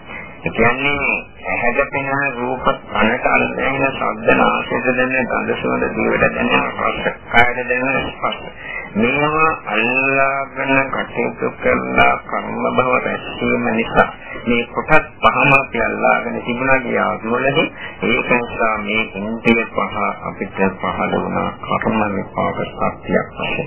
ඒ කියන්නේ ඇහැට පෙනෙන රූප, කනට අල්ලගෙන ශබ්ද, නාසයට දැනෙන ගඳ සුවඳ, දිවට දැනෙන රස, කායට දැනෙන ස්පර්ශ. මේවා අල්ලාගෙන කටයුතු කරලා කර්ම භව රැස්වීම නිසා මේ කොටස් පහම අපි අල්ලාගෙන තිබුණා කියවලදී ඒක නිසා මේ ඉන්ද්‍රිය පහ අපිට පහළ වුණා කර්ම විපාක සත්‍යයක් වශයෙන්.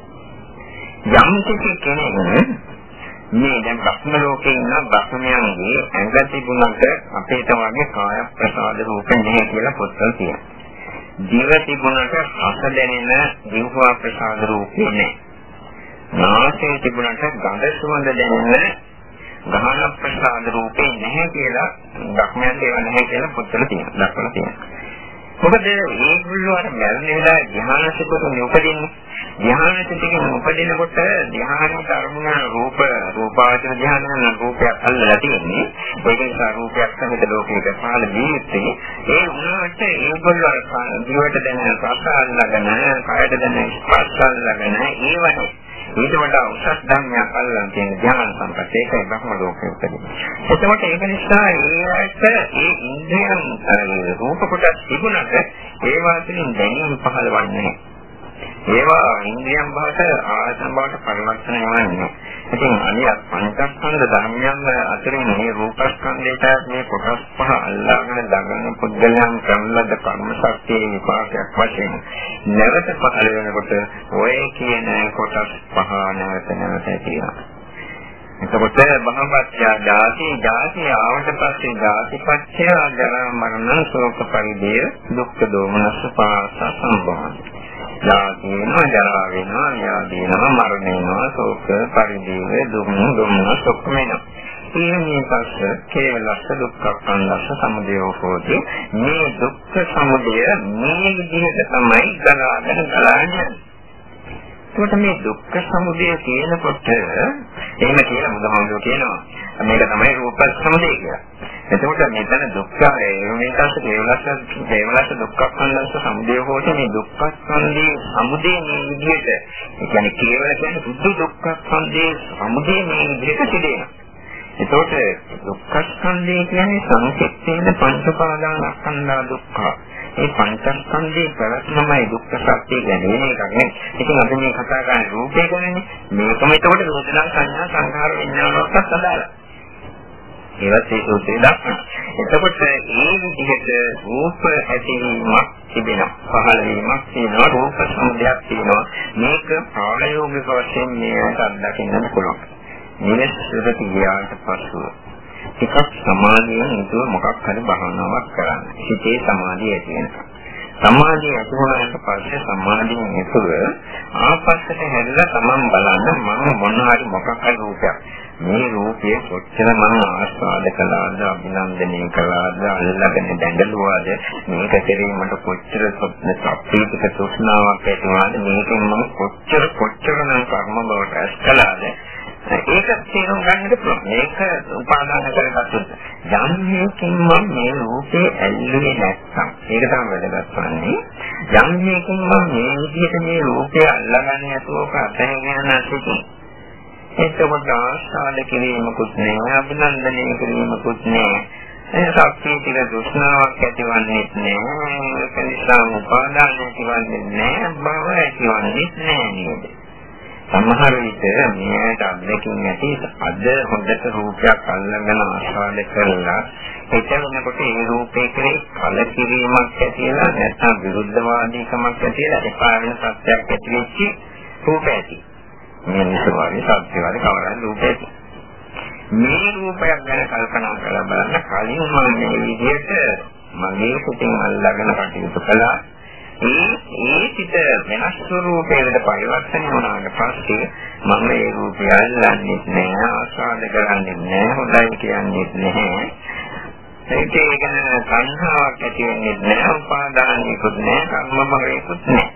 යම් කෙනෙක් මේ දැන් භක්ම ලෝකේ ඉන්න භක්මයන්ගේ ඇඟ තිබුණාට අපේ තමගේ කාය ප්‍රසාද රූප නැහැ කියලා පොත්වල තියෙනවා. ජීව තිබුණාට රස දැනෙන ජීවවා ප්‍රසාද රූපේ නැහැ. නාසය තිබුණාට ගඳ සුවඳ දැනෙන ගහන ප්‍රසාද රූපේ නැහැ කියලා භක්මයන් ඒව නැහැ කියලා පොත්වල තියෙනවා. දක්වලා තියෙනවා. මොකද මේගොල්ලෝ අර මරණ වෙලා ධ්‍යානසිතක උපදින්නේ. ධ්‍යානසිතකින් උපදිනකොට ධ්‍යානයට අරමුණ රූප රූපාවචර ධ්‍යානන රූපයක් අල්ලලා තියෙන්නේ. ඒක නිසා රූපයක් සහිත ලෝකයක පහළ ජීවිතේ ඒ උනාට ඒගොල්ලෝ ජීවිත දැනෙන රස අල්ලගෙන, කායයට දැනෙන ස්පර්ශ අල්ලගෙන ඒවනේ ඊට වඩා උසස් ධර්මයක් අල්ලන් තියෙන ධ්‍යාන සම්පත ඒකයි බ්‍රහ්ම ලෝකයේ උපදින්නේ. එතකොට ඒක නිසා ඒකට ඒ ඉන්ද්‍රියන් රූප කොටස් තිබුණාට ඒවා තුළින් දැනීම පහළවන්නේ නැහැ. ඒවා ඉන්ද්‍රියන් බවට ආයතන බවට පරිවර්තනය වෙනවා. ඉතින් අනිත් පංචස්කන්ධ ධර්මයන් අතරින් මේ රූපස්කන්ධයට මේ කොටස් පහ අල්ලාගෙන දඟන පුද්ගලයන් කරලද කර්ම ශක්තියේ විපාකයක් වශයෙන් නැවත පහළ වෙනකොට ඔය කියන කොටස් පහ නැවත නැවත තියෙනවා. එතකොට බහවත්‍ය ජාති ජාති ආවට පස්සේ ජාතිපත්‍ය ජරා මරණ ශෝක පරිදේ දුක්ඛ දෝමනස්ස පාස සම්භවන. ජාති වෙනවා, ජරා වෙනවා, ව්‍යාධි වෙනවා, මරණ වෙනවා, ශෝක පරිදේ දුක් දෝමනස්ස ඔක්කොම වෙනවා. මේ පස්ස කේවලස්ස දුක්ඛ කන්දස්ස සමුදයෝ හෝති. මේ දුක්ඛ සමුදය මේ විදිහට තමයි ගලාගෙන ගලාගෙන. ඒකට මේ දුක්ඛ සමුදය කියනකොට එහෙම කියලා බුදුහාමුදුරුවෝ කියනවා. මේක තමයි රූප සමුදය කියලා. එතකොට මෙතන දුක්ඛ මේකත් කේවලස්ස කේවලස්ස දුක්ඛ කන්දස්ස සමුදය හෝති. මේ දුක්ඛ ස්කන්ධයේ සමුදය මේ විදිහට. ඒ කියන්නේ කේවල කියන්නේ සුද්ධ දුක්ඛ ස්කන්ධයේ සමුදය මේ විදිහට සිදෙනවා. එතකොට දුක්ඛ ස්කන්ධය කියන්නේ සංකේතයෙන් පංච පාදානස්කන්ධා දුක්ඛ. ඒ පංචස්කන්ධයේ ප්‍රවැත්මයි දුක්ඛ සත්‍ය කියන්නේ එකක් නේ. ඉතින් අපි මේ කතා කරන්නේ රූපේ ගැනනේ. මේකම එතකොට වේදනා සංඥා සංඛාර විඥානවත් අදාළයි. ඒවත් ඒ සූත්‍රයේ දක්වනවා. එතකොට මේ විදිහට රූප ඇතිවීමක් තිබෙනවා. පහළ වීමක් තියෙනවා. රූප සමුදයක් තියෙනවා. මේක ප්‍රායෝගික වශයෙන් මේකට අත්දකින්න පුළුවන්. නිරස්තර කියාට පසුව ටිකක් සමාධියෙන් යුතුව මොකක් හරි භාවනාවක් කරන්න. සිතේ සමාධිය ඇති වෙනවා. සමාධිය ඇති වුණාට පස්සේ සමාධියෙන් යුතුව ආපස්සට හැරිලා තමන් බලන්න මම මොන හරි මොකක් හරි රූපයක්. මේ රූපය කොච්චර මම ආස්වාද කළාද, අභිනන්දනය කළාද, අල්ලගෙන දැඟලුවාද, මේක කෙරෙහිමට කොච්චර සප්පීතික තෘෂ්ණාවක් ඇති වුණාද, මේකෙන් මම කොච්චර කොච්චර නම් කර්ම බවට ඇස් කළාද, ඒක තේරුම් ගන්නට පුළුවන්. මේක උපාදාන කරගත්තොත් යම් හේකින් මම මේ රූපේ ඇල්ලුවේ නැත්නම් ඒක තමයි වැදගත් වන්නේ. යම් හේකින් මම මේ විදිහට මේ රූපේ අල්ලගන්නේ නැතුව අතහැරගෙන නැතිනම් එතකොට ආශාද කිරීමකුත් නෑ, අභිනන්දනය කිරීමකුත් නෑ. ඒ සත්‍යීතික දුෂ්ණාවක් ඇතිවන්නේ නෑ. ඒක නිසා උපාදාන ඇතිවන්නේ නෑ, භව ඇතිවන්නේ නෑ නේද? සමහර විට මේකට අත්දැකීම් ඇති අද හොඳට රූපයක් අල්ලගෙන ආශාද කරලා හිතනකොට ඒ රූපේ කෙරේ කලකිරීමක් ඇතිලා නැත්නම් විරුද්ධවාදීකමක් ඇතිලා එපා වෙන සත්‍යයක් ඇති වෙච්ච රූප ඇති. මේ නිසාවයි සත්‍යවල කවරක් රූප ඇති. මේ රූපයක් ගැන කල්පනා කරලා බලන්න කලින් මම මේ විදිහට මගේ සිතින් අල්ලගෙන කටයුතු කළා. ඒ ඒ පිට වෙනස් ස්වරූපයකට පරිවර්තනය වුණාට පස්සේ මම ඒ රූපය අල්ලන්නේ නැහැ, ආස්වාද කරන්නේ නැහැ, හොඳයි කියන්නේ නැහැ. ඒකේ ගැන සංහාවක් ඇති වෙන්නේ නැහැ, උපාදානියකුත් නැහැ, කර්ම භවයකුත් නැහැ.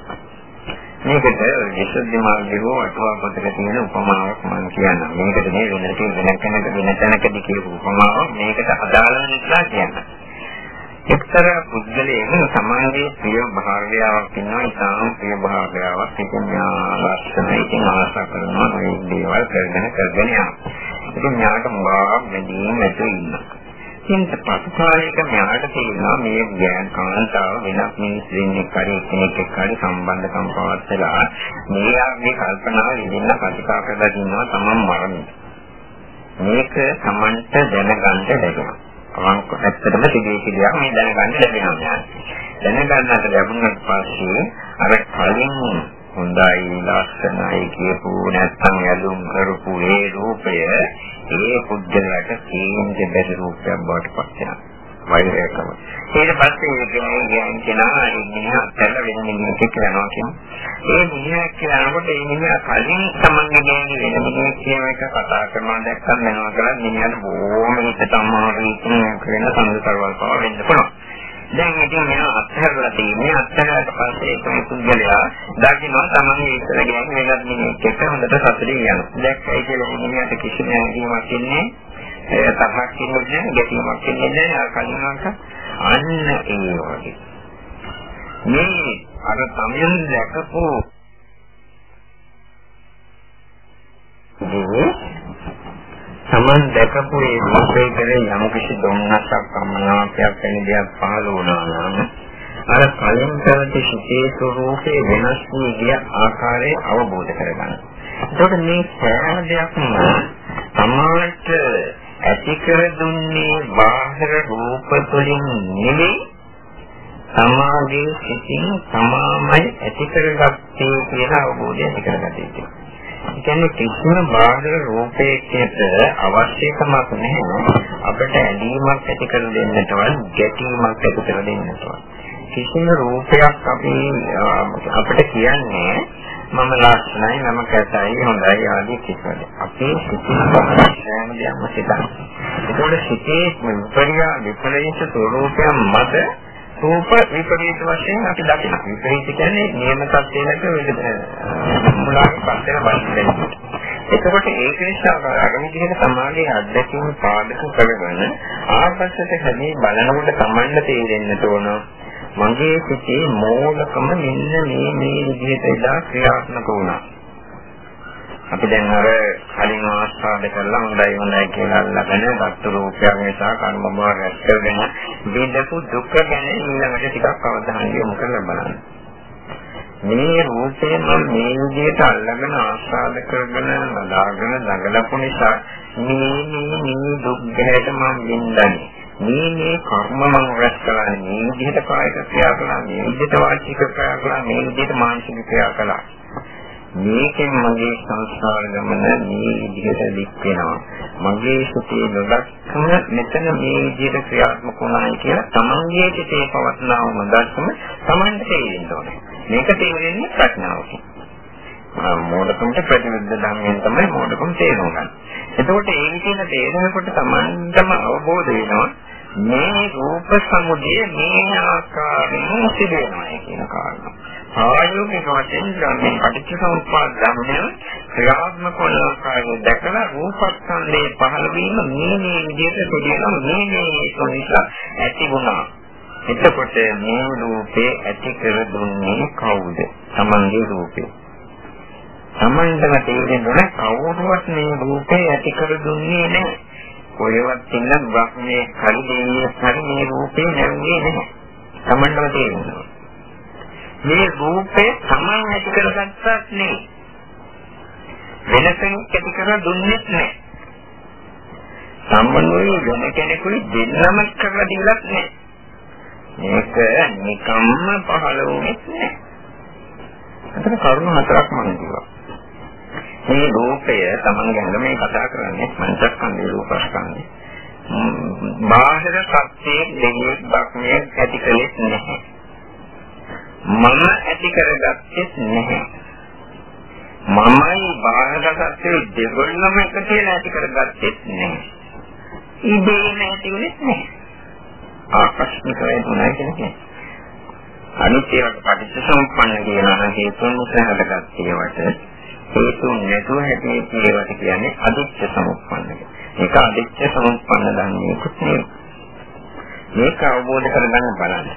මේකට විසුද්ධි මාර්ගයේ අටුවා පොතක තියෙන උපමාවක් මම කියන්නම්. මේකට මේ වෙන තියෙන වෙන කෙනෙක් වෙන තැනකදී කියපු උපමාවක් මේකට අදාළ නිසා කියන්නම්. එක්තරා පුද්ගලයෙක් සමාජයේ ප්‍රිය භාර්යාවක් ඉන්නවා. ඉතාම ප්‍රිය භාර්යාවක්. ඉතින් ලස්සනයි. ඉතින් ආශා කරනවා මේ දේවල් කරගෙන කරගෙන යනවා. ඉතින් ඥාට මාක් වැඩිම ඇතුළේ ඉන්නවා. ඉතින් පසුකාලයක ඥාට තේරෙනවා මේ ඥාන කාන්තාව වෙනත් මිනිස් දෙන්නෙක් හරි කෙනෙක් එක්ක හරි සම්බන්ධකම් පවත්ලා මේ ආගේ කල්පනාව ඉදින්න ප්‍රතිපා කරලා දිනවා තමන් මරන්නේ. මේක Tamanට දැනගන්න ලැබෙනවා. අවංක ඇත්තටම තිබේ කියලා මේ දැනගන්න ලැබෙනවා. දැනගන්නට ලැබුණාට පස්සේ අර කලින් හොඳයි ලස්සනයි කියපු නැත්නම් යලුම් කරපු ඒ රූපය ඒ පුද්ගලයාට කේන්ද්‍ර බැරි රූපයක් බවට පත් වෙනවා. වෛරයකම. ඊට පස්සේ කියන්නේ කියනවා ඉන්නේ අතල වෙන මිනිහෙක් කියනවා කියන්නේ. ඒ මිනිහා කියනකොට ඒ මිනිහා කලින් සමන්ගේ ගෑණි වෙන මිනිහෙක් කියන එක කතා කරනවා දැක්කම වෙනවා කියලා මිනිහාට බොහොම හිතට අමාරුයි කියන සම්පූර්ණ කරවල් වෙන්න පුළුවන්. දැන් ඉතින් මෙයා අත්හැරලා තියෙන්නේ අත්හැරලාට පස්සේ ඒ පුද්ගලයා දකින්න තමන්ගේ ඉස්සර ගෑණි වෙනත් මිනිහෙක් එක්ක හොඳට සතුටින් යනවා. දැක්කයි කියලා මිනිහාට කිසිම හැඟීමක් ඉන්නේ ඒ තරහක් කියන්නේ ගැටීමක් කියන්නේ නැහැ කලින් වගේ අන්න ඒ වගේ මේ අර තමයන් දැකපු දේ සමන් දැකපු ඒ රූපේ කරේ යම් කිසි දුන්නක් අමනාපයක් වෙන දෙයක් පහළ වුණා නම් අර කලින් පැවති සිටේ ස්වરૂපේ වෙනස් වී ගිය ආකාරය අවබෝධ කරගන්න. ඒකට මේ සෑම දෙයක්ම සමාජ ඇති කර දුන්නේ බාහිර රූප තුළින් නෙවෙයි සමාගයේ සිටින් සමාමයි ඇති කරගත්තේ කියලා අවබෝධය ඇති කරගත යුතුයි. ඒ කියන්නේ කිසිම බාහිර රූපයකට අවශ්‍යකමක් නැහැ අපිට ඇලීමක් ඇති කර දෙන්නටවත් ගැටීමක් ඇති කර දෙන්නටවත්. කිසිම රූපයක් අපි අපිට කියන්නේ මම ලස්සනයි මම කැතයි හොඳයි ආදී කිසිවද අපේ සිතේ හැම දෙයක්ම සිතන. ඒකෝට සිතේ විපරිය විපරීත ස්වરૂපයන් මත රූප විපරීත වශයෙන් අපි දකිනවා. විපරීත කියන්නේ නියම තත්ත්වයක මුලාගේ පස්සේ බහින්නේ. එතකොට ඒක නිසා අර විදිහට සමාජයේ අධ්‍යක්ෂින් පාදක කරගෙන ආපස්සට හැදී බලනකොට Tamanne තේරෙන්න ඕන මගේ සිතේ මෝලකම මෙන්න මේ මේ විදිහට එදා ක්‍රියාත්මක වුණා. අපි දැන් අර කලින් ආස්වාද කරලා හොඳයි හොඳයි කියලා අල්ලගෙන දත්ත රූපයක් නිසා කර්ම භව රැස් කරගෙන විඳපු දුක ගැන ඊළඟට ටිකක් අවධානය යොමු කරලා බලන්න. මේ රූපේ මම මේ විදිහට අල්ලගෙන ආස්වාද කරගෙන නදාගෙන දඟලපු නිසා මේ මේ මේ දුක් ගැට මම විඳන්නේ. මේ මේ කර්ම මම රැස් කළා මේ විදිහට කායික ක්‍රියා කළා මේ විදිහට වාචික ක්‍රියා කළා මේ විදිහට මානසික ක්‍රියා කළා මේකෙන් මගේ සංස්කාර ගමන මේ විදිහට දික් වෙනවා මගේ සුඛේ නොදක්කම මෙතන මේ විදිහට ක්‍රියාත්මක වුණායි කියලා තමන්ගේ සිතේ පවත්නාව නොදක්කම තමන්ට තේරෙන්න ඕනේ මේක තේරෙන්නේ ප්‍රඥාවකින් මෝඩකමට ප්‍රතිවිරුද්ධ ධර්මයෙන් තමයි මෝඩකම තේරුම් ගන්න. එතකොට ඒ විදිහට තේරෙනකොට තමන්ටම අවබෝධ වෙනවා මේ රූප සමුදය මේ ආකාරයෙන් සිදු වෙනවා කියන කාරණා. ආයෝගික වශයෙන් මේ පටිච්චසමුප්පාද ධර්මය ක්‍රියාත්මක වන ආකාරය දැකලා රූපස්කන්ධයේ පහළ වීම මේ මේ විදිහට සිදු වෙනවා මේ මේ නිසා ඇති වුණා. එතකොට මේ රූපේ ඇති කර දුන්නේ කවුද? තමන්ගේ රූපේ. සම්මන්ත්‍රණ තේරෙන්නේ කවුරුවත් මේ රූපේ ඇති කර දුන්නේ නැහැ. කොහෙවත් ඉන්න බ්‍රහ්මයේ හරි දෙවියෙක් හරි මේ රූපේ නැන්නේ නැහැ. සම්මන්ත්‍රණ තේරෙනවා. මේ රූපේ සමන් ඇති කරගත්තත් නෙවෙයි. වෙන කෙනෙක් ඇති කර දුන්නේ නැහැ. සම්මන්ත්‍රණය වෙන කෙනෙකුයි දෙන්නම කරලා දීලත් නැහැ. මේක නිකම්ම පහළ වුනේ නැහැ. අතන කරුණු හතරක් මම කිව්වා. මේ රූපය තමන් ගැන මේ කතා කරන්නේ පංචස්කන්ධේ රූපස්කන්ධේ. බාහිර සත්‍යයේ දෙවියෙක් බක්මයේ ඇති කළේ නැහැ. මම ඇති කරගත්තේ නැහැ. මමයි බාහිර සත්‍යයේ දෙගොල්ලම එක කියලා ඇති කරගත්තේ නැහැ. ඉබේම ඇති වෙන්නේ නැහැ. ආකස්මික වේදනා කියන්නේ. අනිත්‍යවට පටිච්චසමුප්පන්න කියනවා හේතුන් නිසා හටගත් ඒවට හේතුන් නැතුව හැටි කියලාට කියන්නේ අදිච්ච සමුප්පන්න. මේක අදිච්ච සමුප්පන්න ධර්මයකට නෙවෙයි. මේක අවබෝධ කරගන්න බලන්න.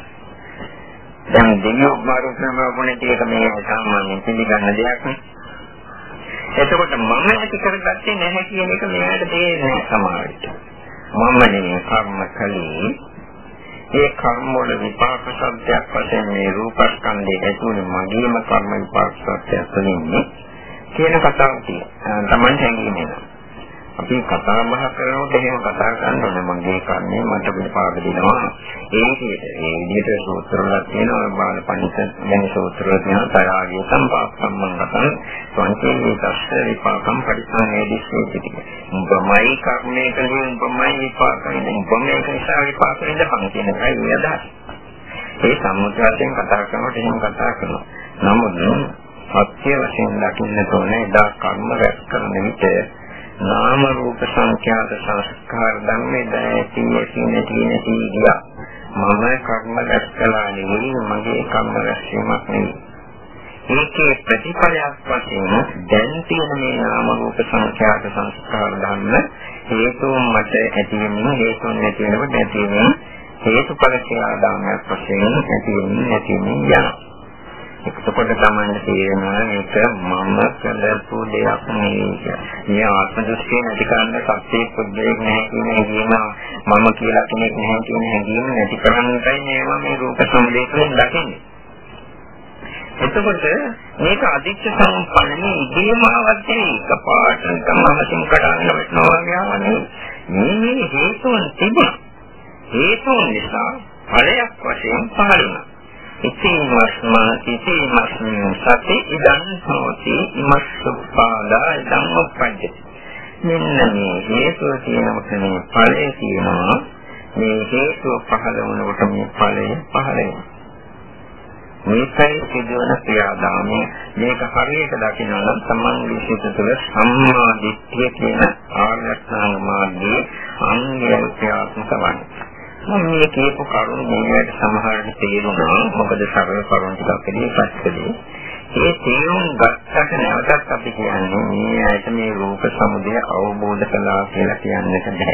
දැන් දෙවියෝ මාරු ක්‍රම වුණේ ඒක මේ සාමාන්‍යයෙන් පිළිගන්න දෙයක් නේ. එතකොට මම ඇති කරගත්තේ නැහැ කියන එක මෙයාට තේරෙන්නේ සමාවෙට. මම නේ කර්ම කළේ ඒ කර්ම වල විපාක සත්‍යයක් වශයෙන් මේ රූපස්කන්ධයේ ඇතුළේ මගේම කර්ම විපාක සත්‍යයක් තියෙන්නේ කියන කතාව තියෙනවා. Taman හැංගීමෙන් අපි කතා බහ කරනකොට එහෙම කතා කරනකොට මගේ කර්මය මට විපාක දෙනවා. ඒ විදිහට ඒ විදිහට සූත්‍රවල තියෙනවා බාල පණිත වෙන සූත්‍රවල තියෙනවා තරාගිය සම්පාප්පම්මංගතං සංකේතී තස්ස විපාකම් පරිසංවේදීස්සේ පිටික. උපමයි කර්මයේ කලින් උපමයි විපාකයෙන් උපමයේ නිසා විපාකයෙන් දහම් කියන එකයි අදහස්. ඒ සම්මුතියෙන් කතා කරනකොට එහෙම කතා කරනවා. නමුත් සත්‍ය වශයෙන් දකින්න තෝරන්නේ දා කර්ම රැස් කරන විට නාම රූප සංඛ්‍යාත සංස්කාර ධම්මේ දැති නැති නැති නැති ගියා. මම කර්ම රැස් කළා නෙවෙයි මගේ කර්ම රැස්වීමක් නෙවෙයි. ඒකේ ප්‍රතිඵලයක් වශයෙන් දැන් තියෙන මේ නාම රූප සංඛ්‍යාත සංස්කාර ධම්ම හේතුන් මත ඇතිවෙමින් හේතුන් නැති වෙනකොට නැතිවෙමින් හේතුඵල කියලා ධර්මයක් වශයෙන් ඇතිවෙමින් නැතිවෙමින් යනවා. එතකොට තමයි තේරෙනවා මේක මම කළපු දෙයක් නෙවෙයි. මේ ආත්ම දෘෂ්ටිය නැති කරන්න සත්‍ය පුද්ගලෙක් නැහැ කියන හැඟීම මම කියලා කෙනෙක් නැහැ කියන හැඟීම නැති කරන්නයි මේවා මේ රූප සමුදේයෙන් දකින්නේ. එතකොට මේක අධිච්ච සම්පන්නනේ ඉදීමාවත් එකපාරට තමවසින් කඩන්න වෙනවා වගේ මේ මේ හේතුන් තිබුණා. හේතුන් නිසා ඵලයක් වශයෙන් පහළ වුණා. ඉතිමස්මා ඉතිමස්මින් සති ඉදන් හෝති ඉමස්සුපාදා ඉදන් උප්පජ්ජති. මෙන්න මේ හේතුව තියෙනකොට මේ ඵලය තියෙනවා. මේ හේතුව පහළ වුණකොට මේ ඵලය පහළ වෙනවා. මේකයි සිදුවන ක්‍රියාදාමය. මේක හරියට දකිනවා නම් සම්මාන විශේෂ තුළ සම්මා දිට්ඨිය කියන ආර්ය අෂ්ටාංග මාර්ගයේ අංගය ක්‍රියාත්මක වන්නේ. මම මේ කියපු කරුණ මේකට සමහරට තේරුණා. මොකද සරල කරුණ ටිකක් ඉදිරිපත් කළේ. ඒ තේරුම් ගත්තට නැවතත් අපි කියන්නේ මේ ඇයිට මේ රූප සමුදය අවබෝධ කළා කියලා කියන්නට බෑ.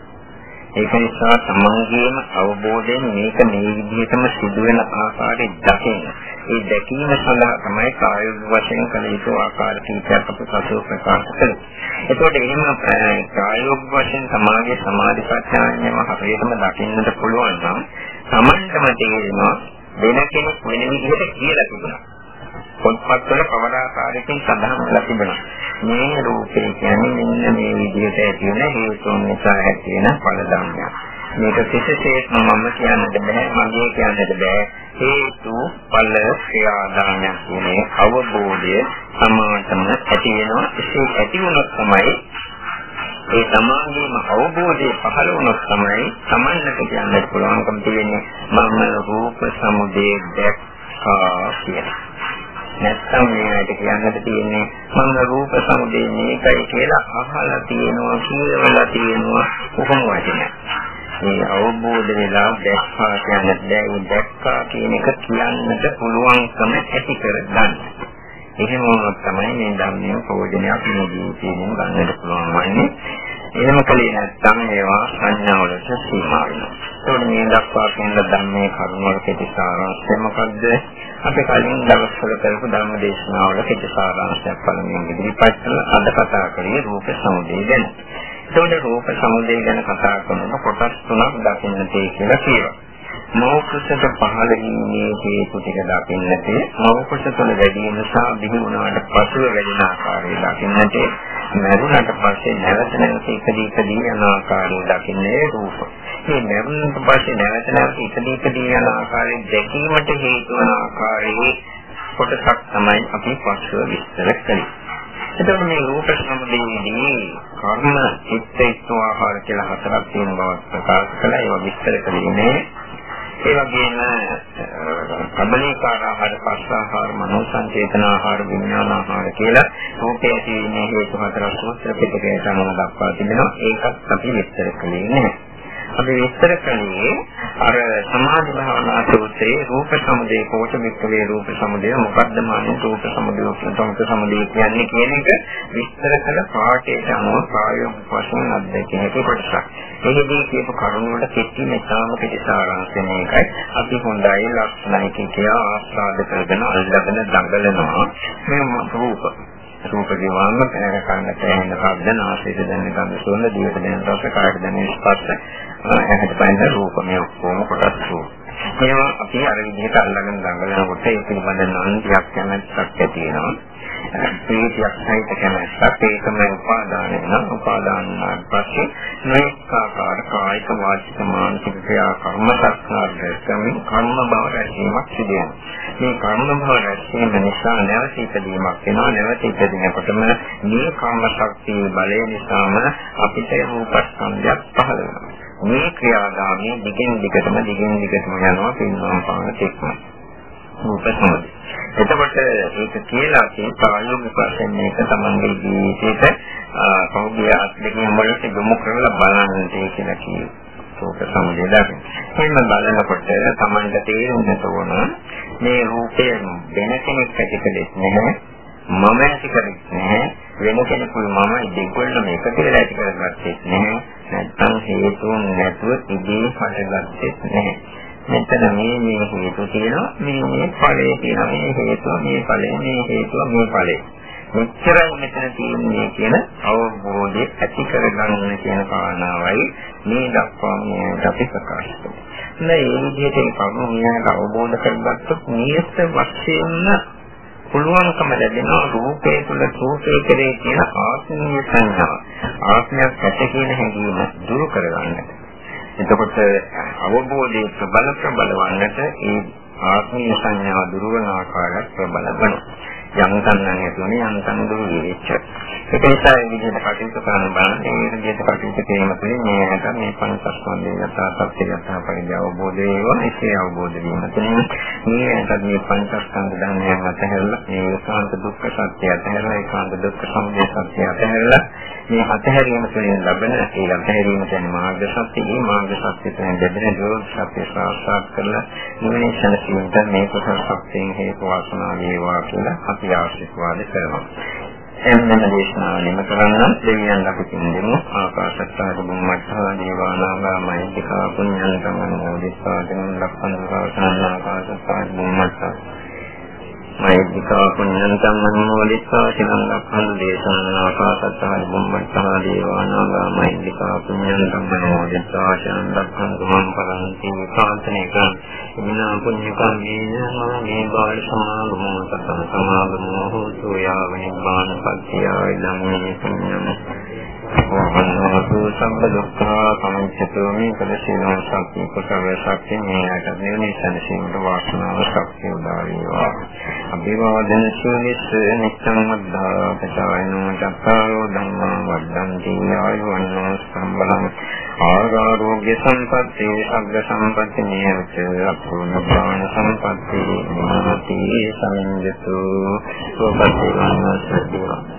ඒක නිසා තමන්ගේම අවබෝධයෙන් මේක මේ විදිහටම සිදුවෙන ආකාරය දකින්න. ඒ දැකීම සඳහා තමයි කායික වශයෙන් කළ යුතු ආකාර කීපයක් අප පසුව ප්‍රකාශ කළේ. එතකොට එහෙම කායික වශයෙන් සමාධි සමාධි ප්‍රඥාඥයම හරියටම දකින්නට පුළුවන් නම් තමන්ටම තේරෙනවා වෙන කෙනෙක් වෙන විදිහට කියලා තිබුණා. පොත්පත්වල කවර ආකාරයකින් සඳහන් කරලා තිබෙනවා. මේ රූපේ කියන්නේ මෙන්න මේ විදිහට ඇති වෙන හේතුන් නිසා ඇති වෙන ඵල ධර්මයක්. මේක කිසිසේත්ම මම කියන්නට බෑ මගේ කියන්නට බෑ. හේතු ඵල ක්‍රියාදාමයක් කියන්නේ අවබෝධය සමාතම ඇති වෙනවා. ඒ ඇති වුණොත් තමයි ඒ තමාගේම අවබෝධය පහළ වුණොත් තමයි සමන්නට කියන්නට පුළුවන්කම තියෙන්නේ මම රූප සමුදය දැක්කා කියලා. නැත්නම් මේකට කියන්නට තියෙන්නේ මම රූප සමුදය මේකයි කියලා අහලා තියෙනවා කියවලා තියෙනවා කොහොම වචනයක්. මේ අවබෝධ වෙලා දැක්කා කියන්නත් බැහැ. දැක්කා කියන එක කියන්නට පුළුවන්කම ඇති කරගන්න. එහෙම වුණොත් තමයි මේ ධර්මයේ ප්‍රයෝජනයක් මේ ජීවිතේම ගන්නට පුළුවන් වන්නේ. එහෙම කලේ නැත්නම් ඒවා සංඥාවලට සීමා වෙනවා. ඒකෝට මේ දක්වා කියන ධර්මයේ කරුණවල කෙටි සාරාංශය මොකද්ද? අපි කලින් දවස්වල කරපු ධර්ම දේශනාවල කෙටි සාරාංශයක් පළමුවෙන් ඉදිරිපත් කළා. අද කතා කරේ රූප සමුදය ගැන. ඒකෝට රූප සමුදය ගැන කතා කරනකොට කොටස් තුනක් දකින්න තියෙයි කියලා කියනවා. මෞකසට පහළ වීමේ හේතු ටික දකින්නට, මෞකස තුළ වැඩි වෙන නිසා බිහි වුණාට පසුව වැඩින ආකාරය දකින්නට, මරුණට පස්සේ නැවත නැවත ඉදදී ඉදදී යන ආකාරය දකින්නේ රූප. මේ මරුණට පස්සේ නැවත නැවත ඉදදී ඉදදී යන ආකාරය දැකීමට හේතු වන ආකාරයේ කොටසක් තමයි අපි පස්ව විස්තර කළේ. එතකොට මේ රූප සමුදයේදී කර්ම, චිත්ත, ආහාර කියලා හතරක් තියෙන බව ප්‍රකාශ කළා. ඒවා විස්තර කළේ ඒ වගේම කබලිකාර ආහාර, පස්ස ආහාර, මනෝ සංචේතන ආහාර, විඥාන ආහාර කියලා රූපයේ තියෙන හේතු හතරක් සූත්‍ර පිටකයේ සමන දක්වා තිබෙනවා. ඒකත් අපි විස්තර කළේ නැහැ. අපි විස්තර කළේ අර සමාධි භාවනා සූත්‍රයේ රූප සමුදය කෝච වික්කවේ රූප සමුදය මොකද්ද මානේ රූප සමුදය සමුදය සමුදය කියන්නේ කියන එක විස්තර කළ පාඩේට අනුව ප්‍රායෝගික වශයෙන් අධ්‍යයනය කරන කොටසක්. එහිදී කියපු කරුණු වල කෙටි මෙතාම පිටි සාරාංශය මේකයි. අපි හොඳයි ලක්ෂණයි කිය ආස්වාද කරගෙන අල්ලගෙන දඟලනවා මේ රූප. රූප දිවාම කන්නට ඇහෙන ශබ්ද නාසයට දැනෙන ගඳ සුවඳ දිවට දැනෙන රස කායට දැනෙන ස්පර්ශ ඇහැට පෙනෙන රූප මේ ඔක්කොම කොටස් රූප. ඒවා අපි අර විදිහට අල්ලගෙන දඟලනකොට ඒ පිළිබඳ නන්දියක් කැමැත්තක් ඇති වෙනවා. ප්‍රීතියක් සහිත කැමැත්තක් ඒකම උපාදාන වෙනවා. උපාදාන පස්සේ නොඑක ආකාර කායික වාචික මානසික ක්‍රියා කර්ම සංස්කාරයෙන් කර්ම භව රැසීමක් සිදු වෙනවා. මේ කර්ම භව රැසීම නිසා නැවත ඉදීමක් වෙනවා. නැවත ඉදීමකොටම මේ කර්ම ශක්තිය බලය නිසාම අපිට රූපස්කන්ධයක් පහළ වෙනවා. මේ ක්‍රියාදාමයේ දිගින් දිගටම දිගින් දිගටම යනවා පින්නම් පාන තෙක්ම. රූප සමුදය. එතකොට ඒක කියලා තියෙන ප්‍රායෝගික වශයෙන් මේක තමන්ගේ ජීවිතේට පෞද්ගලික අත්දැකීම් වලට යොමු කරලා බලන්න කියලා කියනවා. රූප සමුදය දකින්න. එහෙම බලනකොට තමන්ට තේරෙන්න ඕන මේ රූපය වෙන කෙනෙක් ඇතිකලෙත් නැහැ. මම ඇති කරෙත් නැහැ. වෙන කෙනෙකුයි මම දෙකොල්ලම එකතු වෙලා ඇති කරගත්තේ නැහැ. නැත්නම් හේතුන් නැතුව ඉදී හටගත්තේ නැහැ. මෙතන මේ මේ හේතු තියෙනවා මේ මේ ඵලය තියෙනවා මේ හේතුව මේ ඵලය මේ හේතුව මේ ඵලය. මෙච්චරයි මෙතන තියෙන්නේ කියන අවබෝධය ඇති කරගන්න කියන කාරණාවයි මේ දක්වා මේ අපි ප්‍රකාශ කරන්නේ. මේ විදිහට ඒ කරුණ අවබෝධ කරගත්තොත් නියත වශයෙන්ම පුළුවන්කම ලැබෙනවා රූපේ තුල රූපේ කෙරේ තියෙන ආත්මීය සංඥාව. ආත්මයක් ඇත කියන හැඟීම දුරු කරගන්නට. එතකොට අවබෝධයේ ප්‍රබල ප්‍රබල වන්නට ඒ ආත්මීය සංඥාව දුරු වන ආකාරයක් ප්‍රබල වෙනවා. යම් තන්නන්නේ තුනේ යම් තන්න දුරු වෙච්ච. ඒක නිසා මේ විදිහට කටයුතු කරන බලන්න මේ විදිහට කටයුතු කිරීම තුළින් මේකට මේ පංචස්කන්ධය යථාර්ථය යථාපරිදි අවබෝධය වේවා. ඒකේ අවබෝධ වීම තුළින් මේකට මේ පංචස්කන්ධ ධර්මයන් අතහැරලා මේ ඒකාන්ත දුක්ඛ සත්‍ය අතහැරලා ඒකාන්ත දුක්ඛ සමුදය සත්‍ය අතහැරලා මේ අතහැරීම තුළින් ලැබෙන ඒ අතහැරීම කියන්නේ මාර්ග සත්‍ය. මේ මාර්ග සත්‍ය තුළින් ලැබෙන දෝෂ සත්‍ය සාක්ෂාත් කරලා නිවන සැලසීමට මේ කුසල ශක්තියෙන් හේතු වාසනා වේවා කියලා අපි ආශිර්වාද කරනවා. එන්නම දේශනාව නිම කරන්න දෙවියන් අපි කින්දෙමු. ආකාශත්තා බුම්මත්තා දේවානාගා මහිත්‍තිකා පුඤ්ඤන්තං අනුමෝදිත්වා දෙනන් ලක්ඛන සාසන ආකාශත්තා බුම්මත්තා මහිත්‍තිකා පුඤ්ඤන්තං අනුමෝදිත්වා දෙනන් ලක්ඛන දේශනා ආකාශත්තා බුම්මත්තා දේවානාගා මහිත්‍තිකා පුඤ්ඤන්තං අනුමෝදිත්වා දෙනන් ලක්ඛන ගමන් පරන්ති කාන්තනේක ඉන්නා පුඤ්ඤ කම්මේන මේ බාල සමාගමෝ සතං සමාගමෝ හෝතු යාව නිබ්බාන පත්‍යාය ධම්මේ පුඤ්ඤං වහන්තු සම්බ දුක්ඛා සමුච්චතෝ මේ කලසිනෝ සත්‍ය කුසල ශක්තිය මේකට නිවනේ සැනසීමට වාසනාව ශක්තිය උදා වේවා. අභිවාදන සුනිස් නිච්ඡං මද්ධා පචායනෝ චක්ඛාරෝ ධම්මා වද්දන්ති ආයුවන්නෝ සම්බලං ආරෝග්‍ය සම්පatti සග්ග සම්පatti නියත අපෝන ප්‍රාණ සම්පatti මහති සමින්දතු සෝපති වන්නසතුරා